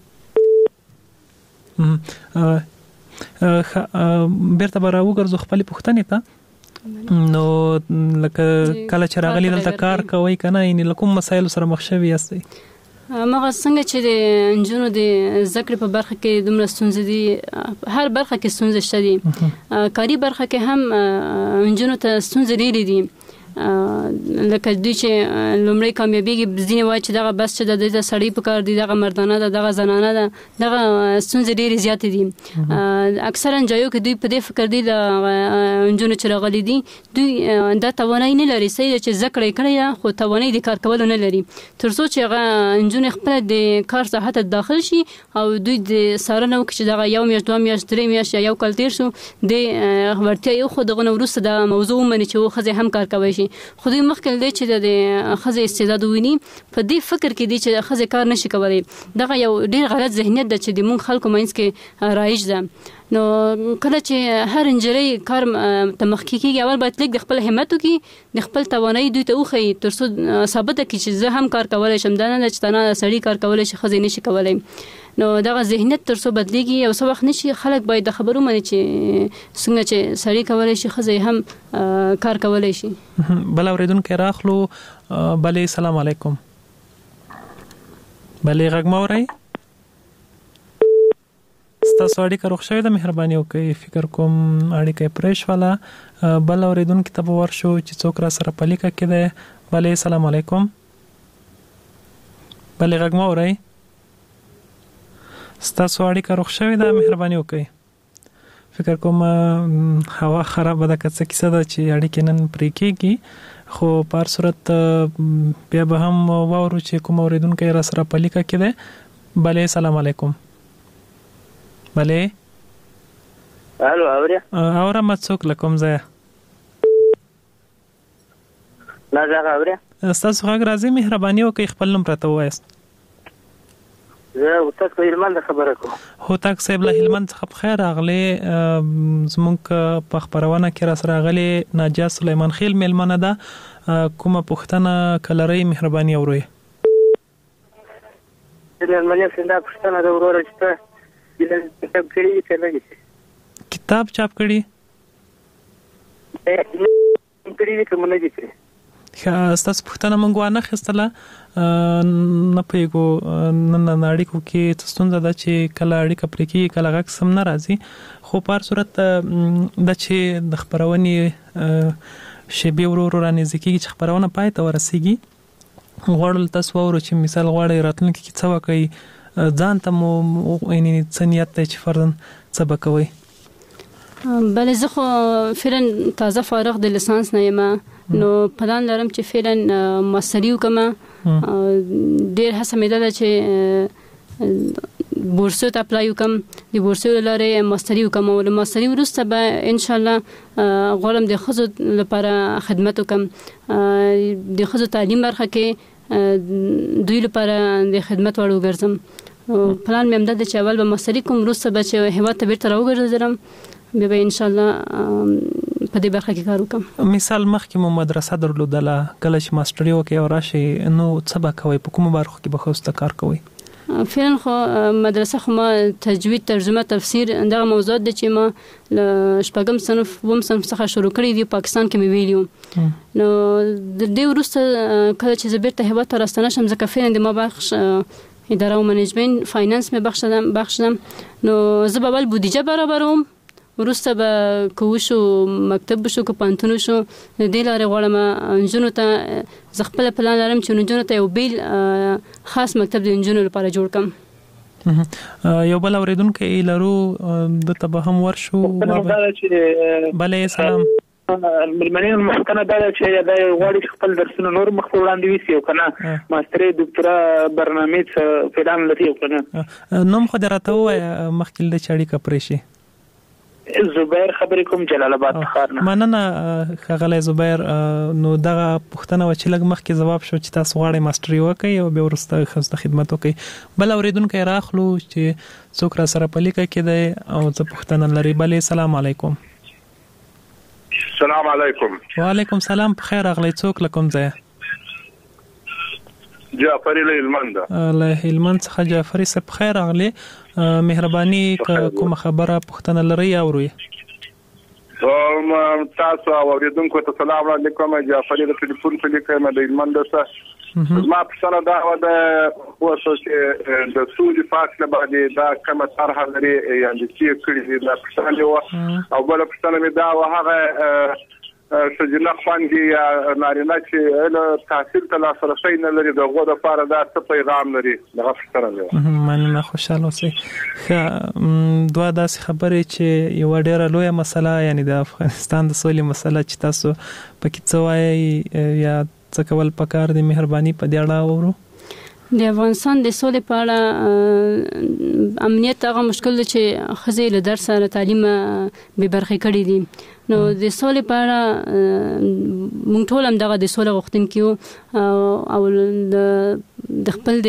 بیرته به راوګرځو خپلې پوښتنې ته نو لکه کله چې راغلي دلته کار کوئ که نه یعنې له کوم مسایلو سره مخ شوي یاستئ
هماغه څنګه چې د نجونو د زده کړې په برخه کې دومره ستونزې دي هر برخه کې ستونزې شته دي کاري برخه کې هم نجونو ته ستونزې ډېرې دي لکه دوی چې لومړی کامیابیږي ځینې وایي چې دغه بس چې د سړی په کار دی دغه مردانه ده دغه زنانه ده دغه ستونزې ډېرې زیاتې دي اکثرا ځایو کې دوی په دې فکر دي د نجونو چې راغلي دي دوی دا توانایي نه لري صحیح ده چې زده کړه یې کړې ده خو توانایي د کار کولو نه لري تر څو چې هغه نجونې خپله د کار ساحه ته داخل شي او دوی د څارنه وکړي چې دغه یو میاشت دوه میاشت درې میاشت یا یو کال تېر شو د وړتیا یو خو دغه نه وروسته دا موضوع ومني چې ښځې هم کار کوی شي خو دوی مخکې دی چې د ښځې استعداد وویني په دې فکر کې دی چې ښځې کار نشي کولی دغه یو ډېر غلط ذهنیت ده چې د موږ خلکو منځ کې رایج ده نو کله چې هر نجلۍ کار ته مخکې کېږي اول باید لږ د خپل همت وکړي د خپل توانایي دوی ته وښیي تر څو ثابته کړي چې زه هم کار کولی شم دا نه ده چې تنها سړي کار کولی شي ښځې نشي کولی نو دغه ذهنیت تر څو بدلیږي او څه وخت نشي خلک باید د خبرو مني چې څنګه چې سړی کولی شي ښځې هم کار کولی شي
بل اورېدونکی راخلو بلې سلام علیکم بلې غږ مو اورئ ستاسو اړیکه روغ شوې ده مهرباني وکړئ فکر کوم اړیکه یې پرې شوله بل اورېدونکي ته به ورشو چې څوک را سره په لیکه کې دی بلې سلام علیکم بلې غږ مو اورئ ستاسو اړیکه روغ شوې ده مهرباني وکړئ فکر کوم هوا خرابه ده که څه کیسه ده چې اړیکې نن پرې کېږي خو په هر صورت بیا به هم واورو چې کوم اورېدونکی را سره په لیکه کې دی بلې سلام علیکم بلې
الو
اورم څوک له کوم ځایه
نه زه اورم
ستاسو غږ راځي مهرباني وکړئ خپل نوم راته ووایاست
زه هوتک له هلمند خبره کوم
هوتک صاحب له هلمند څخه په خیر راغلی زموږ په خپرونه کې راسره راغلی ناجیه سلیمان خیل میلمنه ده کومه پوښتنه که لرئ مهرباني اورئ
میلمنې څنګه پوښتنه ده وروره چې ته کتاب کړی دی که نه دی
کتاب چاپ کړي
کړی دی که نه دی کړی
تاسو پوښتنه مونږ وانه خستله نه پیګو نن اړیکو کې ستونزه ده چې کله اړیکه پرې کې کله غږ سم نه راځي خو په هر صورت د چې د خبرونې شی به ورو رانیز کېږي چې خبرونه پای ته ورسیږي غواړل تاسو ورو چې مثال غواړي راتلونکي کې څه وکړي ځان ته مو یعنی څه نیت ته چې فرضاً څه بکوي
بله زه خو فعلا تازه فارغ د لیسانس نه یم نو پلان لرم چې فعلا ماستري وکم ډیر هڅه مې ده چې بورسو ته اپلای وکم د بورسو لاره ماستري وکم او ماستري وروسته به ان شاء الله غواړم د خزو لپاره خدمت وکم د خزو تعلیم برخه کې دوی لپاره د خدمت وړ وګرځم پلان مې هم ده چې اول به ماستري کوم وروسته به چې هیواد ته بیرته راوګرځم بیا به ان شاء الله په دې برخه کې کار وکم
مثال مخکې مو مدرسه درلودله کله چې ماستري وکړئ او راشي نو څه به کوئ په کومه برخه کې به خوسته کار کوئ
فعلا خو مدرسه خو ما تجوید ترجمه تفسیر دغه موضوعات دي چې ما شپږم صنف وم صنف څخه شروع کړی دی پاکستان کې مې ویلیو نو د دې وروسته کله چې زه بیرته هیواد ته راستنه شم ځکه فعلا د ما بخش اداره او منیجمنت فاینانس مې بخشدم نو زه به ول بودیجه برابروم وروسته به کوشو مکتب شو کو پانتون شو د دې لارې غواړم انجونو ته ز خپل پلان لرم چې انجونو ته یو بیل خاص مکتب د انجونو لپاره جوړ کم
یو بل اوریدونکو لرو د تبه هم ورشو بله سلام
ملمنین محتنه دا چې دا غواړي خپل درسونه نور مخ وړاندې وسی او کنه ماستري ډاکټرا برنامه فلان لري او کنه
نوم خو درته وای مخکې د چاړي کپریشي
زبیر خبرې کوم جلال آباد ښار نه
مننه خغلی زبیر نو دغه پوښتنه و چې لږ مخکې جواب شو چې تاسو غواړئ ماستري وکړئ او بیا وروسته خسته خدمت وکړئ بل اوریدونکی راخلو چې څوک را سره په لیکه کې دی او څه پوښتنه لري بلې سلام علیکم
السلام علیکم
وعلیکم سلام په خیر راغلی څوک له کوم ځایه
جعفری له هلمند
له هلمند څخه جعفری صاحب خیر راغلی مهرباني کوم خبره پوښتنه لري اورئ
تاسو اوریدونکو ته سلام علیکم جعفری د ټلیفون په لیکه مې د هلمند څخه ما په سره دا و د اوسو چې د سولې فاصله باندې دا کومه طرح لري یعنی چې کړي دي دا پښتنه او بل پښتنه مې دا و هغه سجنه خوانګي یا نارینه چې له تحصیل ته لاسرسي نه لري دغه د لپاره دا څه پیغام لري دغه فکر دی
مننه خوشاله اوسئ دوه داسې خبرې چې یو ډېره لویه مسله یعنی د افغانستان د سولې مسله چې تاسو پکې څه وایي یا څه کول پکار دي مهرباني په دې اړه اورو
د افغانستان د سولې په اړه امنیت هغه مشکل دی چې ښځې له درس سره تعلیم بې برخې کړي دي نو د سولې په اړه موږ ټول هم دغه د سولې غوښتونکي یو او د خپل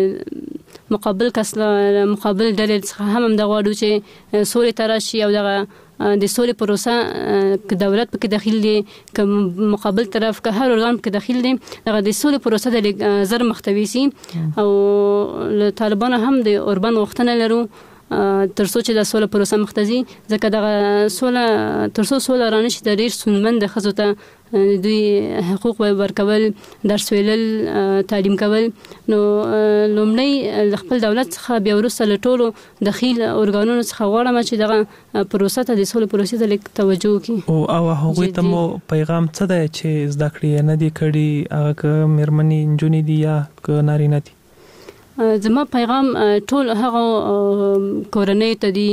د مقابل کس مقابل ډلې څخه هم دا غواړو چې سولې ته راشي او دغه د سولې پروسه که دولت پکې داخل دي که مقابل طرف که هر ارګان پکې داخل دي دغه د سولې پروسه د زر مختوي سي او له طالبانو هم د اوربان غوښتنه لرو ترڅو چې د سوله پروسه مختزي ځکه دغه سوله ترڅو سوله رانشي د ډیر سنمند خزو ته دوی حقوق ورکول درس ویل تعلیم کول نو لومړی خپل دولت څخه بیا وروسته له ټولو داخل اورګانونو څخه غواړم چې دغه پروسه ته د سوله پروسې ته لیک توجه وکړي
او هغه ته مو پیغام څه دی چې زده کړې نه دی کړي هغه که مېرمنې نجونې دي یا که نارینه دي
زما پیغام ټول هغه کورنۍ ته دی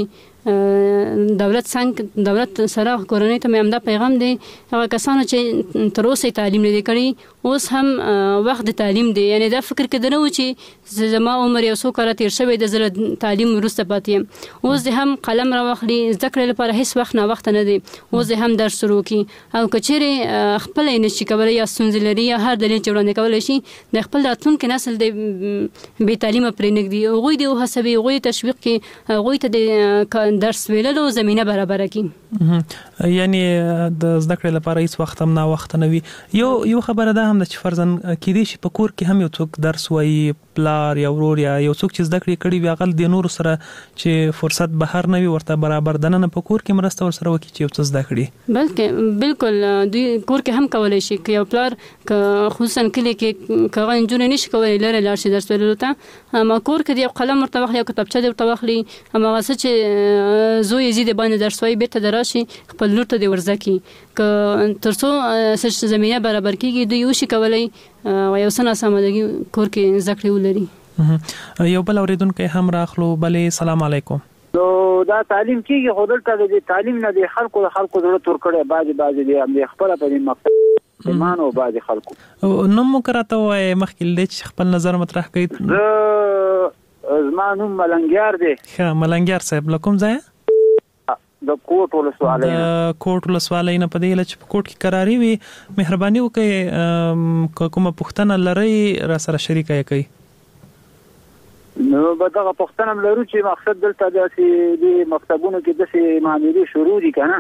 دولت سره کورنۍ ته مې همدا پیغام دی هغه کسانو چې تر اوسه تعلیم نه کړي اوس هم وخت د تعلیم دی یعنی دا فکر کې نه و چې زما عمر یو څو کاله تیر شوی د زړه تعلیم ورسته پاتې اوس د هم قلم راوخلي ذکر لپاره هیڅ وخت نه وخت نه دی اوس د هم درس شروع کی او کچېره خپل نشي کولای یا ستونزې لري یا هر دلیل جوړونه کولای شي د خپل راتلونکي نسل د بې تعلیمه پرې نګدي هغوی د هڅوي هغوی تشویق کی هغوی ته درس ویلو زمينه برابر کړي.
یعنی د زده کړې لپاره هیڅ وخت هم نه وخت نه وي. یو خبره ده هم چې فرضاً کېدې شي په کور کې هم یو څوک درس وایي، پلار یا ورور یا یو څوک چې زده کړې کړي وي هغه د نورو سره چې فرصت بهر نه وي ورته برابر دننه په کور کې مرسته ورسره وکړي چې یو څه زده کړي.
بلکې بالکل دوی کور کې هم کولای شي که یو پلار خصوصا کلی کې کغه انجونې نشي کولای لاره لاړ شي درس ویلو ته، ما کور کې یو قلم ورته واخلي او کتابچه دې ورته واخلي، هغه څه چې زوی یې دې باندې درس وایي بیرته دراشي خپل لور ته دې ورځي که ترڅو سر زمينه برابر کیږي دوی یو شي کولای او یو سن سمدګي کور کې ذکر ولري.
یو بل اوریدونکو هم راخلو. بلې سلام علیکم.
نو دا تعلیم کیږي خو دلته د تعلیم نه د خلکو ضرورت تور کړي بعضي دي هم خپل په مقصد ایمانو بعضي خلکو
نو مو کراته وای مخکې د خپل نظر مطرح کړئ.
زمانو ملنګیار دی.
ښه ملنګیار صاحب لکم ځای
د کوټ ولسوالۍ
نه په دې چې په کوټ کې قراری وي مهرباني وکړئ کومه پوښتنه لرئ را سره شریکه کړئ.
نو به دغه پوښتنه لرو چې مقصد دلته د مکتبونو کې د معاملې شروع دي کنه.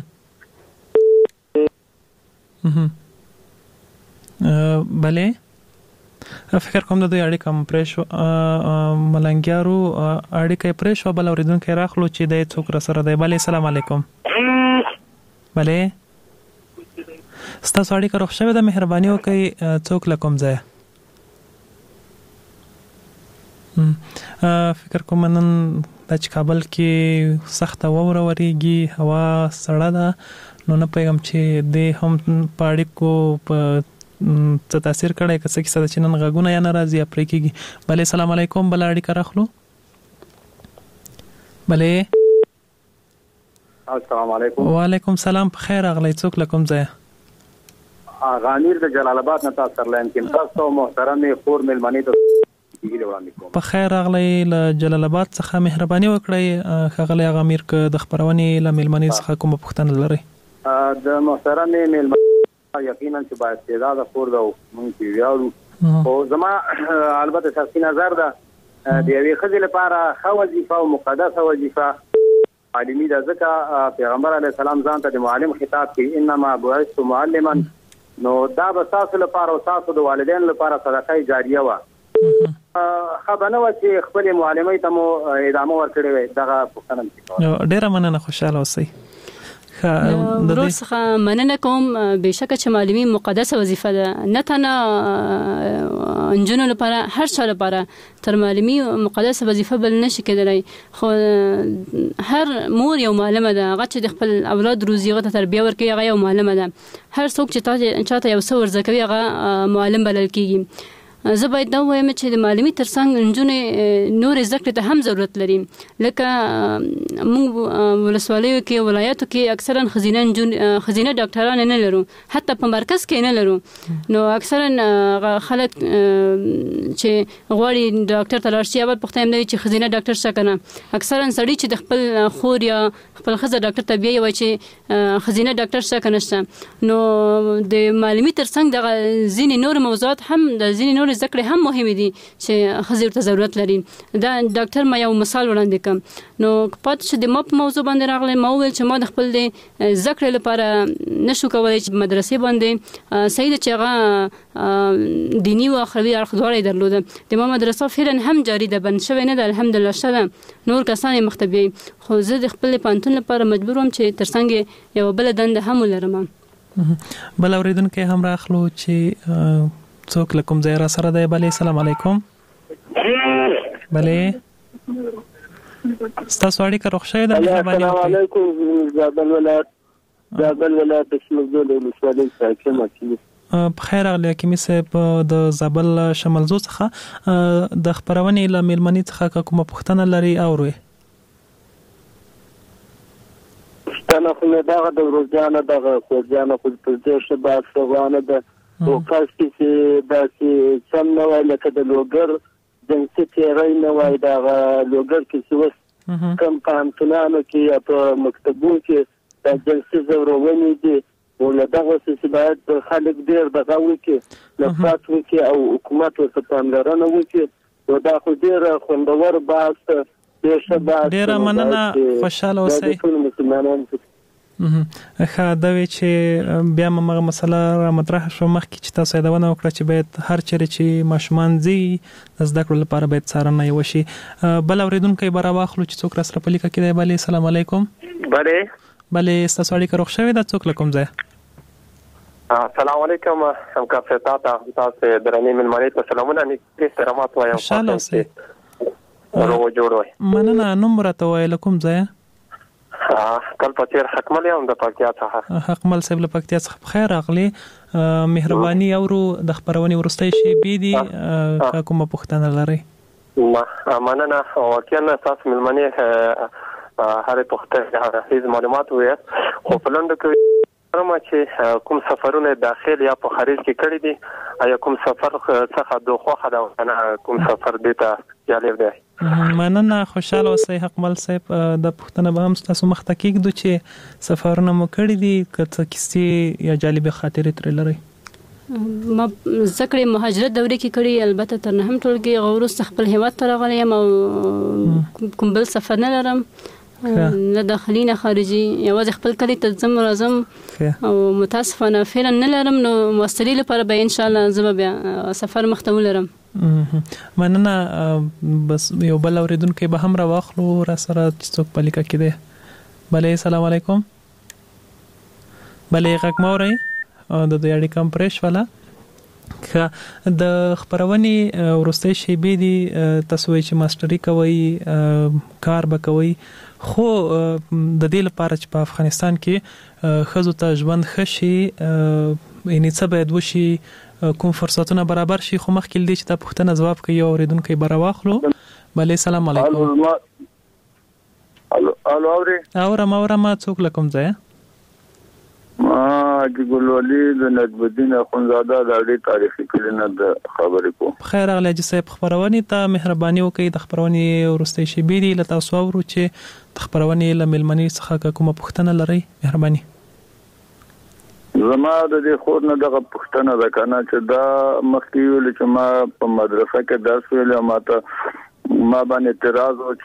بله فکر کوم د دوی اړیکه هم پرې شو ملنګیارو اړیکه پرې شو. بل اوریدونکو راخلو چې د څوک را سره دی. بله سلام علیکم. بله ستاسو اړیکه روښ شوې ده مهرباني وکړئ څوک له کوم ځایه. فکر کوم نن د کابل کې سخته واوره وریږي، هوا سړه ده، نو نه پوهیږم چې د هم په اړیکو په څه تاثیر کړی که څه کیسه ده چې نن غږونه یا نه راځي یا پرې کېږي. بلې سلام علیکم. بله اړیکه راخلو. بلې
السلام علیکم.
وعلیکم سلام. په خیر راغلی. څوک له کوم ځایه؟
غانیر د جلال آباد نه تاسو سره لاین کې تاسو محترمې خور مېلمنې ته
په خیر راغلی. له جلال آباد څخه مهرباني وکړئ ښاغلی غامیر که د خپرونې له مېلمنې څخه کومه پوښتنه لرئ.
د محترمې مېلمنې یقینا چې با استعداده خور ده او موږ چې ویاړو، خو زما البته شخصي نظر ده د یوې ښځې لپاره ښه وظیفه او مقدسه وظیفه تعلیمي ده، ځکه پیغمبر علیه السلام ځان ته د معلم خطاب کوي انما بعثت معلما، نو دا به ستاسو لپاره او ستاسو د والدینو لپاره صدقه جاریه وه. خبره و چې خپل معلمۍ ته مو ادامه ورکړې وي. دغه پوښتنه کوم.
ډیره مننه، خوشاله اوسئ.
ورور څخه مننه کوم. بهشکه چې معلمي مقدسه وظیفه ده، نه تنها انجونو لپاره هر چا لپاره تر معلمي مقدسه وظیفه بل نشي کېدلی، خو هر مور یو معلمه ده، هغه چې د خپل اولاد روزي هغه ته تربیه ورکوي هغه یو معلمه ده. هر څوک چې چاته یو څه ورزده کوي هغه معلم بلل کېږي. زه باید دا وایم چې د معلمي ترڅنګ نجونې نور زده کړې ته هم ضرورت لري، لکه موږ ولسوالیو کې ولایاتو کې اکثرا ښځینه ډاکټران نه لرو، حتی په مرکز کې نه لرو. نو اکثرا خلک چې غواړي ډاکټر ته لاړ شي اول پوښتنه یې چې ښځینه ډاکټر شته که نه. اکثرا سړي چې د خپل خور یا خپل ښځه ډاکټر ته بیایي وایي چې ښځینه ډاکټر شته که نشته. نو د معلمي ترڅنګ دغه ځینې نور موضوعات هم د ځینې نور زده کړې هم مهمې دي چې ښځې ورته ضرورت لري. دا ډاکټر ما یو مثال وړاندې کوم. نو پاتې چې د ما په موضوع باندې راغلی، ما وویل چې ما د خپل د زده کړې لپاره نشو کولی چې مدرسې باندې صحیح ده چې هغه دیني او اخروي اړخ دواړه یې درلوده. د ما مدرسه فعلا هم جاري ده، بند شوې نه ده، الحمدلله شته ده، نور کسان یې مخ ته بیایي. خو زه د خپل پوهنتون لپاره مجبور وم چې ترڅنګ یې یوه بله دنده هم ولرم.
بل اورېدونکی هم راخلو چې څوک له کوم ځای را سره دی. بلې سلام علیکم. بلې ستاسو اړیکه روښ شوې ده؟ مهرباني
السلام علیکم. زابل ولایت د شملزو د ولسوالۍ حاکم حکیمي.
په خیر راغلی حکیمي صاحب. د زابل شملزو څخه د خپرونې له مېلمنې څخه کومه پوښتنه لرئ اورئ؟
پوښتنه خو مې دغه د وروځیانو دغه خوځیانو خو پر دې ښه بحث روانه ده. او کاش چې داسې سم نه وای لکه د لوګر جنسي تیری نه وای. دغه لوګر کې چې اوس کم پوهنتونانو کې یا په مکتبونو کې دا جنسي ځورونې دي، او له دغسې چې باید خلک ډېر دغه وکړي، نفرت وکړي او حکومت ورته پاملرنه وکړي. نو دا خو ډېره خوندور بحث
ډیره مننه خوشاله اوسئ دا وی چې بیا موږ مسله را مطرح شو مخکې چې تاسو یادونه وکړه چې باید هر چیرې چې ماشومان زی د زده کړو لپاره باید څارنه وشي. بل اوریدونکو به را واخلو چې څوک را سره په لیکه کې دی. بله السلام علیکم. بله ستاسو اړیکه روغ شوې ده؟ څوک له کوم ځای؟
السلام علیکم همکار صاحب تاسو درنې ملمنې ته سلامونه نیک احترامات وایم.
انشاءالله اوسئ.
روغ جوړ وای.
مننه. نوم راته وایه له کوم ځای؟
کل پچیر حکمل یم د پکتیا څخه.
حکمل صاحب له پکتیا څخه بخیر راغلی. مهرباني اورو د خبرونې وروستۍ شیبې دي کومه پوښتنه لرئ؟
مننه. واقعا تاسو ملمنې هر پوښتنه هر هیڅ معلومات وایي خو په لنډو کې ما چې کوم سفرونه داخل یا په خارج کې کړی دي یا کوم سفر څخه دوه خو دا کوم سفر دیتا جالب دی.
مننه. خوشاله اوسئ حکمل صاحب. د پښتنه به هم تاسو مخ ته کېږدو چې سفرونه مو کړي دي که څه کیسې یا جالبې خاطرې ترې لرئ؟
ما زکړې مهاجرت دورې کې کړي البته تر نه هم ټولګي وروسته خپل هیواد ته راغلی یم او کوم بل سفر نه لرم نه داخلي نه خارجي. یوازې خپل کلي ته ځم راځم او متاسفانه فعلا نه لرم. نو مستري لپاره به انشاءالله زه بیا سفر مخ ته ولرم.
مننه. بس یو بل اوریدونکی به هم را واخلو را سره چې څوک په لیکه کې دی. بله السلام علیکم. بله غږ مه اورئ د دوی اړیکه هم پرې شوله. د خپرونې وروستۍ شیبې دي تاسو وایئ چې ماسټري کوئ کار به کوئ خو د دې لپاره چې په افغانستان کې ښځو ته ژوند ښه شي یعنې څه باید وشي کوم فرصتونه برابر شي خو مخکې دې چې دا پوښتنه ځواب کوي یو اوریدونکی به راواخلو. بله السلام علیکم.
الو
اورم څوک له کوم ځای؟
حاجي ګلولي د نجم اخونزاده د اړې تاریخي کلینه د خبرې کوم.
خیر راغلی حاجي صاحب. خبرونې ته مهرباني وکړئ. د خبرونې وروستۍ شیبې دي له تاسو اورو چې د خبرونې له مېلمنې څخه کومه پوښتنه لرئ مهرباني.
زما د دې خور نه دغه پوښتنه ده کنه چې دا مخکې ویل چې ما په مدرسه کې درس ویل ما باندې اعتراض و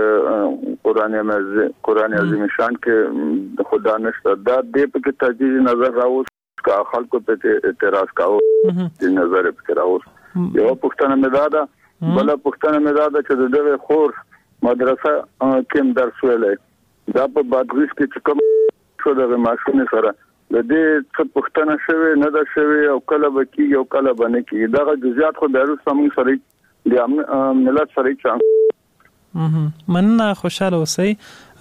چې قرآن عظیم شان کې خدا نشته دا دې په کې تجدید نظر راوست کا خلکو په اعتراض کاوه د نظر په راوست. یو پوښتنه مې ده. بل پوښتنه مې ده چې دغه خور مدرسه کې درس ویلې دا په بادغیس کې چې کوم شو دغه ماشومې سره د دې څه پوښتنه شوه نه ده شوه او کله به کېږي او کله به نه کېږي دغه جزئیات خو بیرو سمون سره د ملت سره چانس.
مننه. خوشاله اوسئ.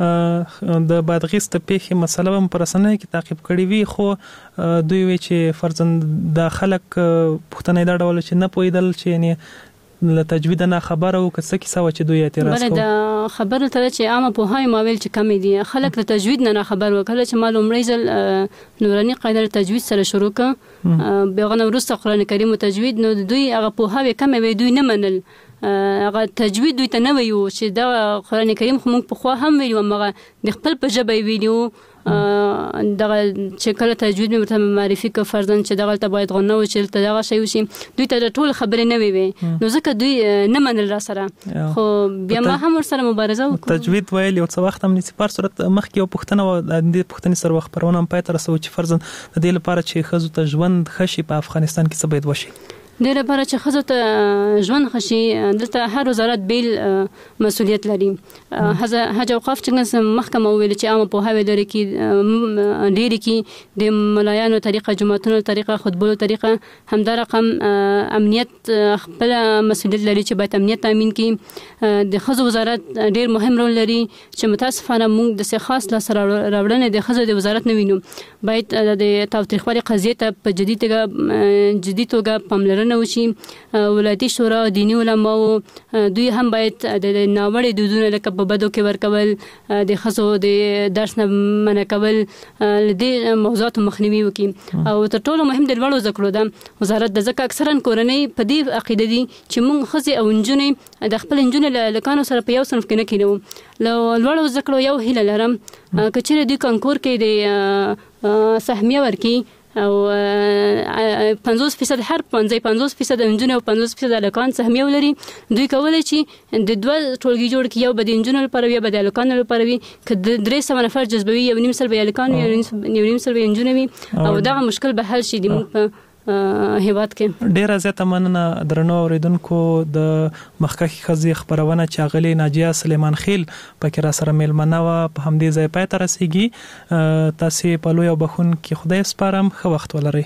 د بادغیس ته پیښې مسله هم پر رسنیو کې تعقیب کړې وي خو دوی وی چې فرضاً د خلک پوښتنه دا ډول چې نه پوهېدل چې یعنې له تجوید نه خبره او کڅ کی سوا چې دوی اعتراض کوي.
بل د خبره تر چې عامه په هاي ماویل چې کم دي خلک له تجوید نه خبر وکړي چې معلوم ریزل نوراني قاعده تجوید سره شروع ک بیاغه ورسته قران کریم تجوید نو دوی هغه په هاوی کم وي دوی نه منل هغه تجوید دوی ته نه ویو چې دا قران کریم خو موږ په خو هم ویلو مګه د خپل په ژبه ویلو دغه چې کله تجوید مې ورته معرفي ک فرضاً چې دغه ته باید غنو چې ته دغه شی وشي دوی ته ټول خبرې نه وي نو ځکه دوی نه منل را سره خو بیا ما هم ورسره مبارزه وکړه.
تجوید ویل یو څه وخت هم نسی پر صورت مخکې یو پوښتنه و د دې پوښتنې سره وخت پرونه هم پاتې رسو چې فرضاً د دې لپاره چې ښځو ته ژوند خشي په افغانستان کې څه باید وشي.
ډیره لپاره چې ښځو ته ژوند خشي دلته هر وزارت بیل مسؤلیت لري. حج اوقاف چې محکمه ویل چې عامه په هاوی لري کې ډیری کې د ملایانو طریقه جماعتونو طریقه خطبو طریقه همدا رقم امنیت خپل مسؤلیت لري چې باید امنیت تامین کړي. د ښځو وزارت ډیر مهم رول لري چې متاسفانه موږ د څه خاص لاس راوړنه د ښځو د وزارت نه وینو. باید د تاوتریخوالي قضیه ته په جدي توګه پاملرنه وشي. ولایتي شورا دینی علماء دوی هم باید د ناوړه دودونو لکه په بدو کې ورکول د ښځو د درس نه منع کول د موضوعات مخنیوي وکړي او تر ټولو مهم د لوړو زده کړو د وزارت د ځکه اکثرا کورنۍ په دې عقیده دي چې موږ ښځې او نجونې د خپل نجونې لکانو سره په یو صنف کې نه کېنو. لوړو زده کړو یو هیله لرم که چیرې دوی کانکور کې د سهمیه ورکړي او 50% هر 50% انجونو او 50% الکان سهمیه ولري دوی کولای شي د دوه ټولګي جوړ کړي، یو به د انجونو لپاره وي، به د الکانو لپاره وي. که 300 نفر جذبوي، یو نیم سل به الکان وي، یو نیم سل به انجونو وي، او دا مشکل به حل شي د موږ هیواد کې.
ډیره زیاته مننه درنو اوریدونکو. د مخکښ خزي خبرونه چې غلي ناجیه سلیمان خیل پکې را سره میلمنه و، په همدې ځای پای ته رسیږي. تاسو په لوی او بخون کې خدای سپارم، ښه وخت ولرئ.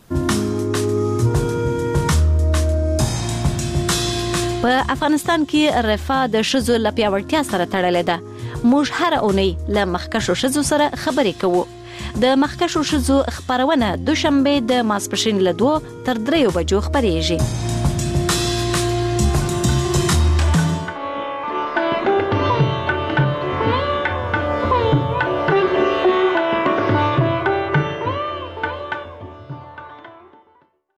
په افغانستان کې رفاه د ښځو له پیاوړتیا سره تړلې ده. موږ هر اونۍ له مخکښو ښځو سره خبرې کوو. د مخکښو ښځو خبرونه دوشنبه د ماسپښین له 2 تر 3 بجو خبرېږي.